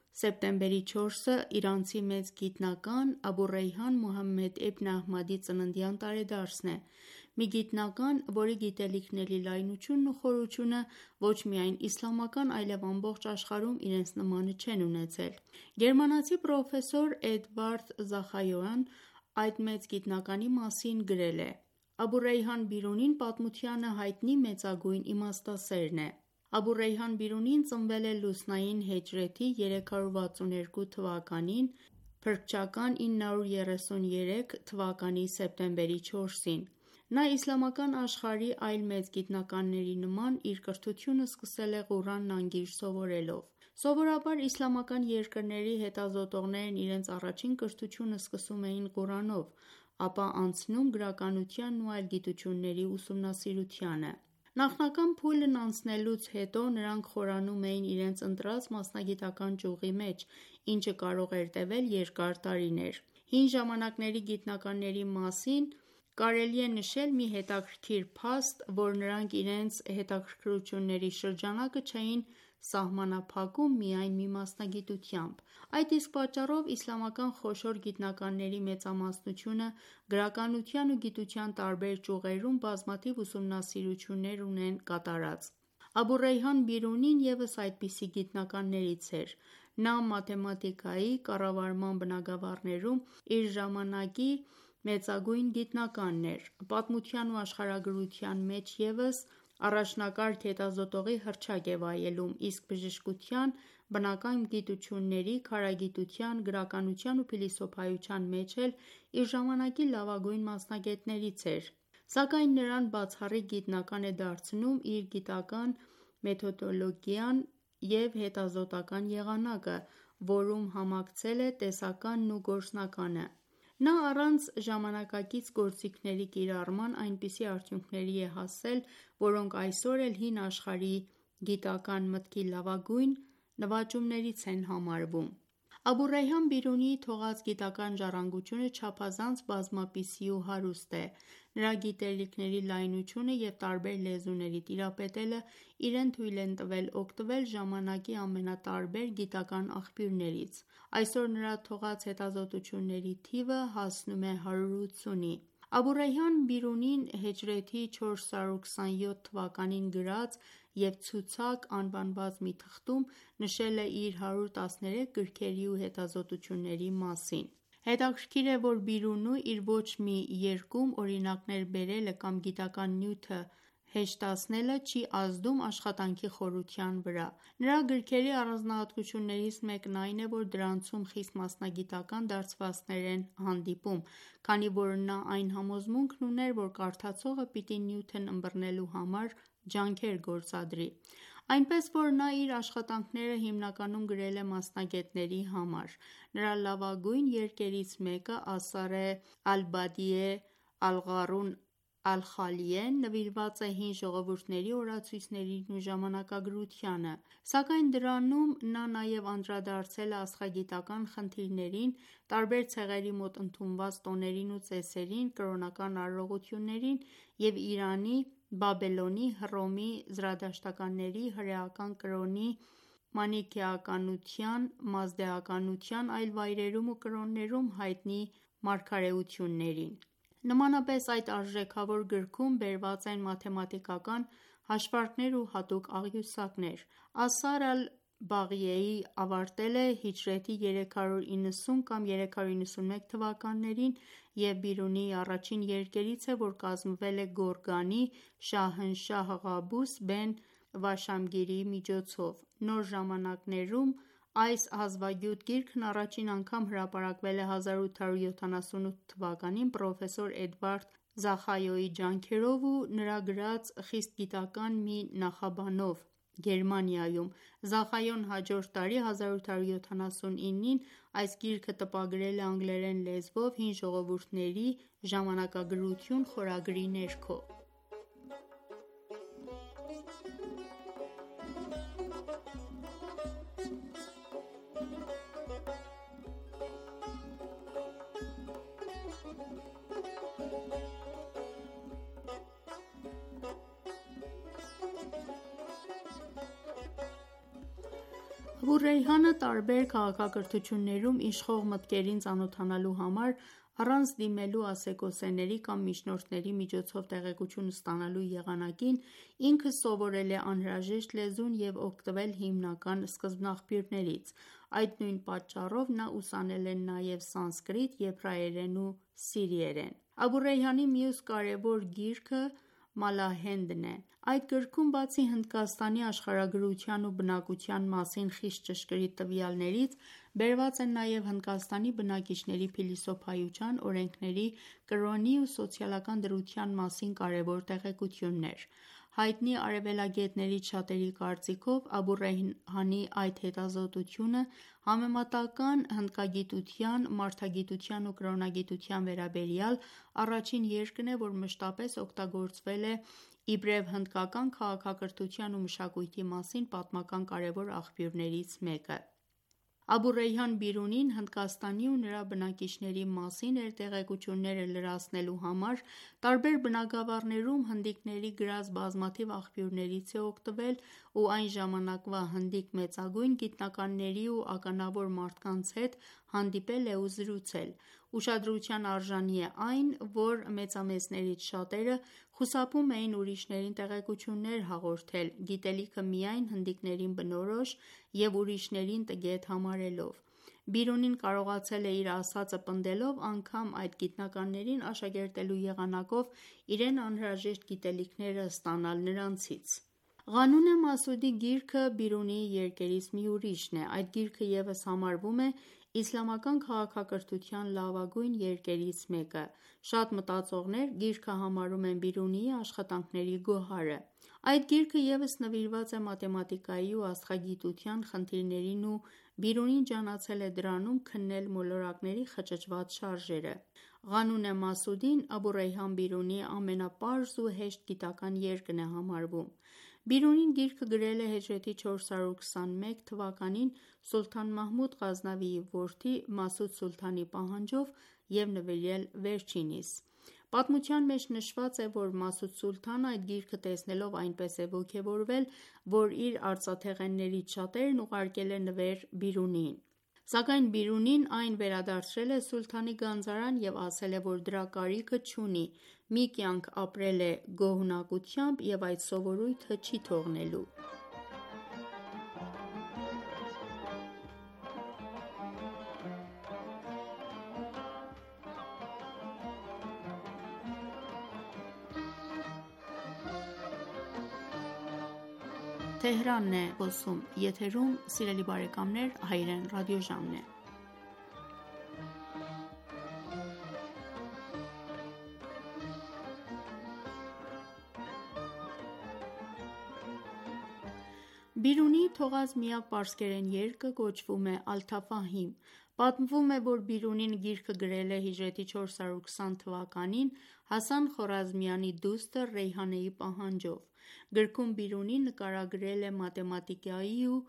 Սեպտեմբերի չորսը իրանցի մեծ գիտնական Աբու Ռեյհան Մուհամմեդ Իբն Ահմադի ծննդյան տարեդարձն է, մի գիտնական, որի գիտելիքների լայնությունն ու խորությունը ոչ միայն իսլամական, այլև ամբողջ աշխարհում իրենց նմանը չեն ունեցել։ Գերմանացի պրոֆեսոր Էդվարդ Զախայոան այդ մեծ գիտնականի մասին գրել է. «Աբու Ռեյհան Բիրունին պատմությանը հայտնի մեծագույն իմաստասերն է։ Աբու Ռեյհան Բիրունին ծնվել է լուսնային հեջրեթի երեք հարյուր վաթսուն երկու թվականին, փրկչական ինը հարյուր երեսուն երեք թվականի սեպտեմբերի չորսին։ Նա իսլամական աշխարհի այլ մեծ գիտնականների նման իր կրթությունը սկսել է Ղուրանն անգիր սովորելով։ Սովորաբար իսլամական երկրների հետազոտողներն իրենց առաջին կրթությունը սկսում էին Ղուրանով, ապա անցնում գրականությանն ու այլ գիտությունների ուսումնասիրությանը։ Նախնական փուլն անցնելուց հետո նրանք խորանում էին իրենց ընտրած մասնագիտական ճյուղի մեջ, ինչը կարող էր տևել երկար տարիներ։ Հին ժամանակների գիտնականների մասին կարելի է նշել մի հետաքրքիր փաստ, որ նրանք իրենց հետաքրքրությունների շրջանակը չէին սահմանափակում միայն մի մասնագիտությամբ։ Այդ իսկ պատճառով իսլամական խոշոր գիտնականների մեծամասնությունը գրականության ու գիտության տարբեր ճյուղերում բազմաթիվ ուսումնասիրություններ ունեն կատարած։ Աբու Ռեյհան Բիրունին ևս այդպիսի գիտնականներից էր։ Նա մաթեմատիկայի, կառավարման բնագավառներում իր ժամանակի մեծագույն գիտնականն էր։ Պատմության ու աշխարհագրության մեջ ևս առաջնակարգ հետազոտողի հռչակ է վայելում, իսկ բժշկության, բնական գիտությունների, քարագիտության, գրականության ու փիլիսոփայության մեջ էլ իր ժամանակի լավագույն մասնագետներից էր։ Սակայն նրան բացառիկ գիտնական է դարձնում իր գիտական մեթոդոլոգիան և հետազոտական եղանակը, որում համակցել է տեսականն ու գործնականը։ Նա առանց ժամանակակից գործիքների կիրառման այնպիսի արդյունքների է հասել, որոնք այսօր էլ հին աշխարհի գիտական մտքի լավագույն նվաճումներից են համարվում։ Աբու Ռեյհան Բիրունիի թողած գիտական ժառանգությունը չափազանց բազմապիսի ու հարուստ է։ Նրա գիտելիքների լայնությունը և տարբեր լեզուների տիրապետելը իրեն թույլ են տվել օգտվել ժամանակի ամենատարբեր գիտական աղբյուրներից։ Այսօր նրա թողած հետազոտությունների թիվը հասնում է հարյուր ութսունի։ Աբու Ռեյհան Բիրունին հեջրեթի չորս հարյուր քսանյոթ թվականին գրած և ցուցակ անվանված մի թղթում նշել է իր հարյուր տասներեք գրքերի ու հետազոտությունների մասին։ Հետաքրքիր է, որ Բիրունու իր ոչ մի երկում օրինակներ բերելը կամ գիտական նյութը հեշտացնելը չի ազդում աշխատանքի խորության վրա։ Նրա գրքերի առանձնահատկություններից մեկն այն է, որ դրանցում խիստ մասնագիտական դարձվածքներ են հանդիպում, քանի որ նա այն համոզմունքն ուներ, որ կարդացողը պիտի նյութն ըմբռնելու համար ջանքեր գործադրի։ Այնպես որ նա իր աշխատանքները հիմնականում գրել է մասնագետների համար։ Նրա լավագույն երկերից մեկը Ասար Ալ-Բադիե Ալ-Ղարուն Ալ-Խալիեն նվիրված է հին ժողովուրդների օրացույցներին ու ժամանակագրությանը, սակայն դրանում նա նաև անդրադարձել է աստղագիտական խնդիրներին, տարբեր ցեղերի մոտ ընդունված տոներին ու ծեսերին, կրոնական արարողություններին և Իրանի, Բաբելոնի, Հռոմի, զրադաշտականների, հրեական կրոնի, մանիքեականության, մազդեականության այլ վայրերում ու կրոններում հայտնի մարգարեություններին։ Նմանապես այդ արժեքավոր գրքում բերված են մաթեմատիկական հաշվարկներ ու հատուկ աղյուսակներ։ Ասար Ալ-Բաղիեի ավարտել է հիջրեթի երեք հարյուր իննսուն կամ երեք հարյուր իննսունմեկ թվականներին և Բիրունիի առաջին երկերից է, որ կազմվել է Գորգանի Շահնշահ Ղաբուս բեն Վաշամգիրիի միջոցով։ Նոր ժամանակներում այս հազվագյուտ գիրքն առաջին անգամ հրապարակվել է հազար ութ հարյուր յոթանասունութ թվականին պրոֆեսոր Էդվարդ Զախայոյի ջանքերով ու նրա գրած խիստ գիտական մի նախաբանով Գերմանիայում։ Զախայոն հաջորդ տարի հազար ութ հարյուր յոթանասունինին այս գիրքը տպագրել է անգլերեն լեզվով հին ժողովուրդների ժամանակագրություն խորագրի ներքո։ Աբու Ռեյհանը տարբեր քաղաքակրթություններում իշխող մտքերին ծանոթանալու համար առանց դիմելու ասեկոսեների կամ միջնորդների միջոցով տեղեկություն ստանալու եղանակին ինքը սովորել է անհրաժեշտ լեզուն և օգտվել հիմնական սկզբնաղբյուրներից: Այդ նույն պատճառով նա ուսանել է նաև սանսկրիտ, եբրայերեն ու սիրիերեն: Աբու Ռեյհանի մյուս կարևոր գիրքը «Մալահենդն» է: Այդ գրքում բացի Հնդկաստանի աշխարհագրության ու բնակության մասին խիստ ճշգրիտ տվյալներից, բերված են նաև Հնդկաստանի բնակիչների փիլիսոփայության, օրենքների, կրոնի ու սոցիալական դրության մասին կարևոր տեղեկություններ: Հայտնի արևելագետներից շատերի կարծիքով, Աբու Ռեյհանի այդ հետազոտությունը համեմատական հնդկագիտության, մարդագիտության ու կրոնագիտության վերաբերյալ առաջին երկն է, որ մշտապես օգտագործվել է իբրև հնդկական քաղաքակրթության ու մշակույթի մասին պատմական կարևոր աղբյուրներից մեկը: Աբու Ռեյհան Բիրունին Հնդկաստանի ու նրա բնակիչների մասին իր տեղեկությունները լրացնելու համար տարբեր բնագավառներում հնդիկների գրած բազմաթիվ աղբյուրներից է օգտվել ու այն ժամանակվա հնդիկ մեծագույն գիտնականների ու ականավոր մարդկանց հետ հանդիպել է ու զրուցել: Ուշադրության արժանի է այն, որ մեծամեծներից շատերը խուսափում էին ուրիշներին տեղեկություններ հաղորդել, գիտելիքը միայն հնդիկներին բնորոշ և ուրիշներին տգետ համարելով: Բիրունին կարողացել է իր ասածը պնդելով անգամ այդ գիտնականներին աշակերտելու եղանակով իրեն անհրաժեշտ գիտելիքները ստանալ նրանցից: Ղանուն Մասուդի գիրքը Բիրունիի երկերից մի ուրիշն է: Այդ գիրքը ևս համարվում է իսլամական քաղաքակրթության լավագույն երկերից մեկը: Շատ մտածողներ գիրքը համարում են Բիրունիի աշխատանքների գոհարը: Այդ գիրքը ևս նվիրված է մաթեմատիկայի ու աստղագիտության խնդիրներին ու Բիրունին ջանացել է դրանում քննել մոլորակների խճճված շարժերը: Ղանուն Մասուդին Աբու Ռեյհան Բիրունիի ամենապարզ ու հեշտ գիտական երկն է համարվում: Բիրունին գիրքը գրել է հիջրեթի չորսսորոք քսաներեք թվականին Սուլթան Մահմուդ Ղազնավիի որդի Մասուդ Սուլթանի պահանջով և նվիրել վերջինիս: Պատմության մեջ նշված է, որ Մասուդ Սուլթանը այդ գիրքը տեսնելով այնպես է ոգևորվել, որ իր արծաթեղեններից շատերն ուղարկել է նվեր Բիրունիին: Սակայն Բիրունին այն վերադարձրել է սուլթանի գանձարան և ասել է, որ դրա կարիքը չունի, մի կյանք ապրել է գոհունակությամբ և այդ սովորույթը չի թողնելու: Բիրունիի թողած միակ պարսկերեն երկը կոչվում է Ալթաֆահիմ: Պատմվում է, որ Բիրունին գիրքը գրել է հիջրեթի չորսսորոք քսան թվականին Հասան Խորազմիյանի դուստր Ռեյհանեի պահանջով: Գրքում Բիրունին նկարագրել է մաթեմատիկայի ու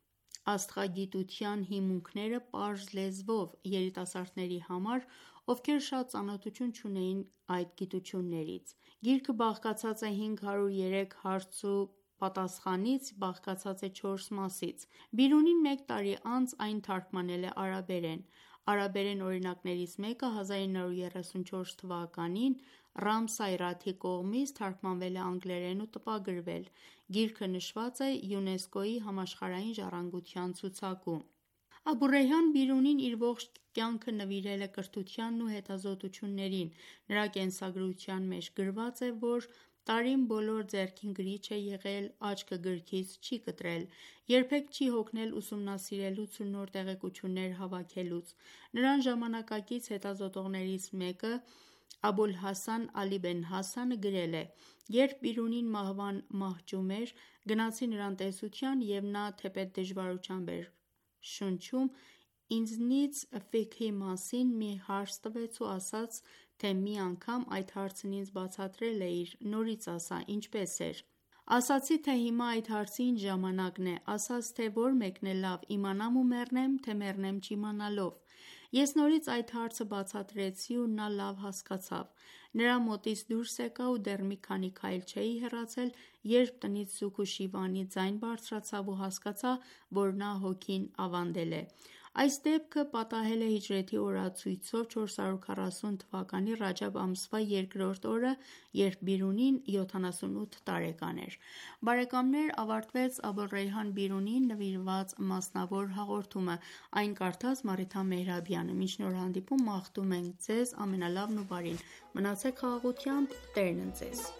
աստղագիտության հիմունքները պարզ լեզվով երիտասարդների համար, ովքեր շատ ծանոթություն չունեին այդ գիտություններից: Գիրքը բաղկացած է հինգ հարյուր երեք հարց ու պատասխանից բաղկացած է չորս մասից: Բիրունին մեկ տարի անց այն թարգմանել է արաբերեն: Արաբերեն օրինակներից մեկը հազար ինը հարյուր երեսունչորս թվականին Ռամ Սայրաթի կողմից թարգմանվել է անգլերեն ու տպագրվել: Գիրքը նշված է ՅՈՒՆԵՍԿՕ-ի համաշխարհային ժառանգության ցուցակում: Աբու Ռեյհան Բիրունին իր ողջ կյանքը նվիրել է կրթությանն ու հետազոտություններին: Նրա կենսագրության մեջ գրված է, որ տարին բոլոր ձեռքին գրիչ է եղել, աչքը գրքից չի կտրել, երբեք չի հոգնել ուսումնասիրելուց ու նոր տեղեկություններ հավաքելուց: Նրան ժամանակակից հետազոտողներից մեկը Աբոլհասան Ալի Բեն Հասանը գրել է. «Երբ Բիրունին մահվան մահճում էր, գնացի նրան տեսության և նա թեպետ դժվարությամբ էր շնչում, ինձնից ֆիքհի մասին մի հարց տվեց ու ասաց, թե մի անգամ այդ հարցն ինձ բացատրել էիր, նորից ասա, ինչպե՞ս էր: Ասացի, թե հիմա այդ հարցի ինչ ժամանակն է: Ասաց, թե որ մեկն է լավ, իմանամ ու մեռնեմ, թե մեռնեմ չիմանալով: Ես նորից այդ հարցը բացատրեցի ու նա լավ հասկացավ: Նրա մոտից դուրս եկա ու դեռ մի քանի քայլ չէի հեռացել, երբ տնից ձուկ ու Շիվանի ձայն բարձրացավ ու հասկացա, որ նա հոգին ավանդել է: Այս դեպքը պատահել է հիջրեթի օրացույցով չորսորդ քառասուն թվականի Ռաջամբ ամսվա երկրորդ օրը, երբ Բիրունին յոթանասունութ տարեկան էր: Բարեկամներ ավարտվեց Աբուռեյհան Բիրունիին նվիրված մասնավոր հաղորդումը: Այն կարդաց Մարիթա Մեհրաբյանը: Մինչ նոր հանդիպում մաղթում ենք Ձեզ ամենալավն ու բարին: Մնացեք խաղաղությամբ: Տերն ընդ Ձեզ: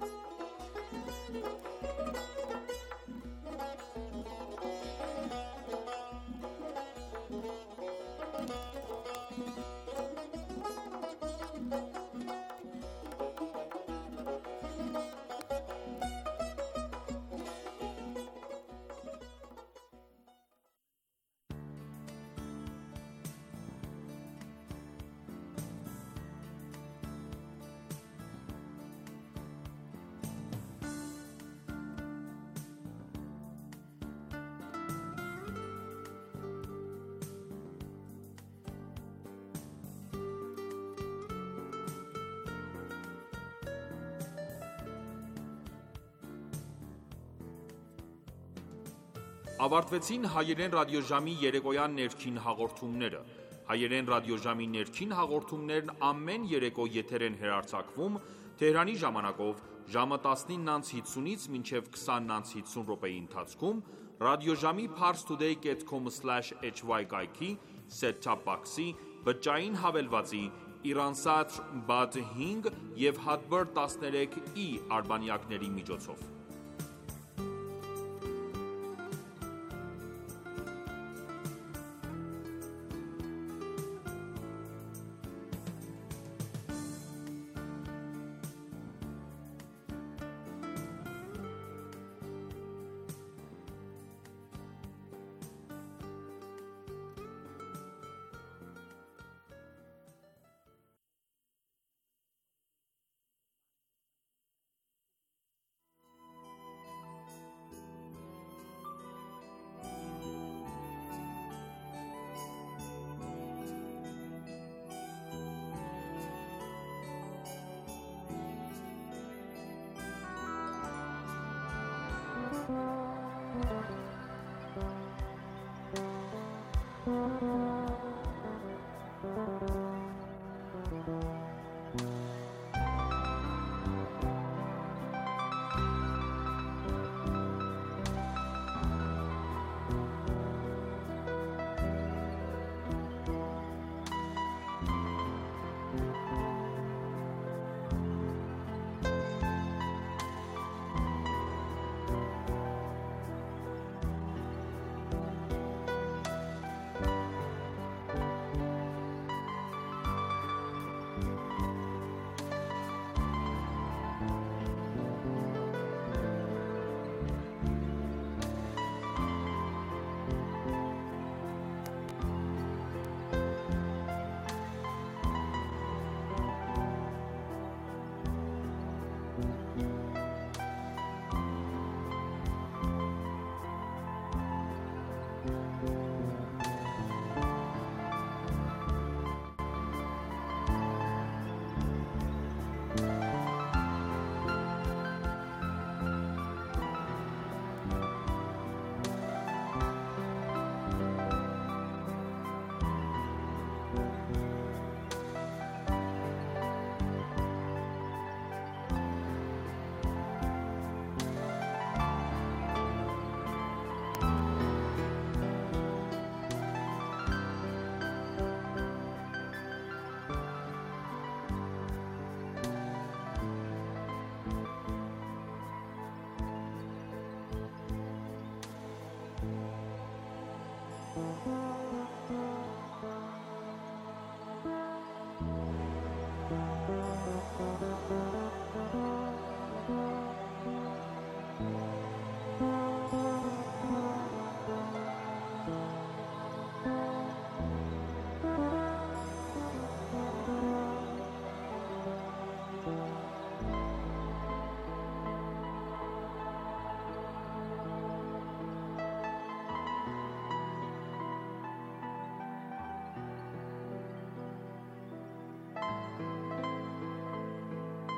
Ավարտվեցին հայերեն ռադիոժամի երեկոյան ներքին հաղորդումները: Հայերեն ռադիոժամի ներքին հաղորդումներն ամեն երեկո եթեր են հեռարձակվում Թեհրանի ժամանակով ժամը տասնինը հինգից մինչև քսանը հինգ րոպեի ընթացքում ռադիոժամի parstoday dot com slash h y կայքի, set-top box-ի, բջջային հավելվածի, Irandsat Band հինգ և Hotbird տասներեք E արբանյակների միջոցով: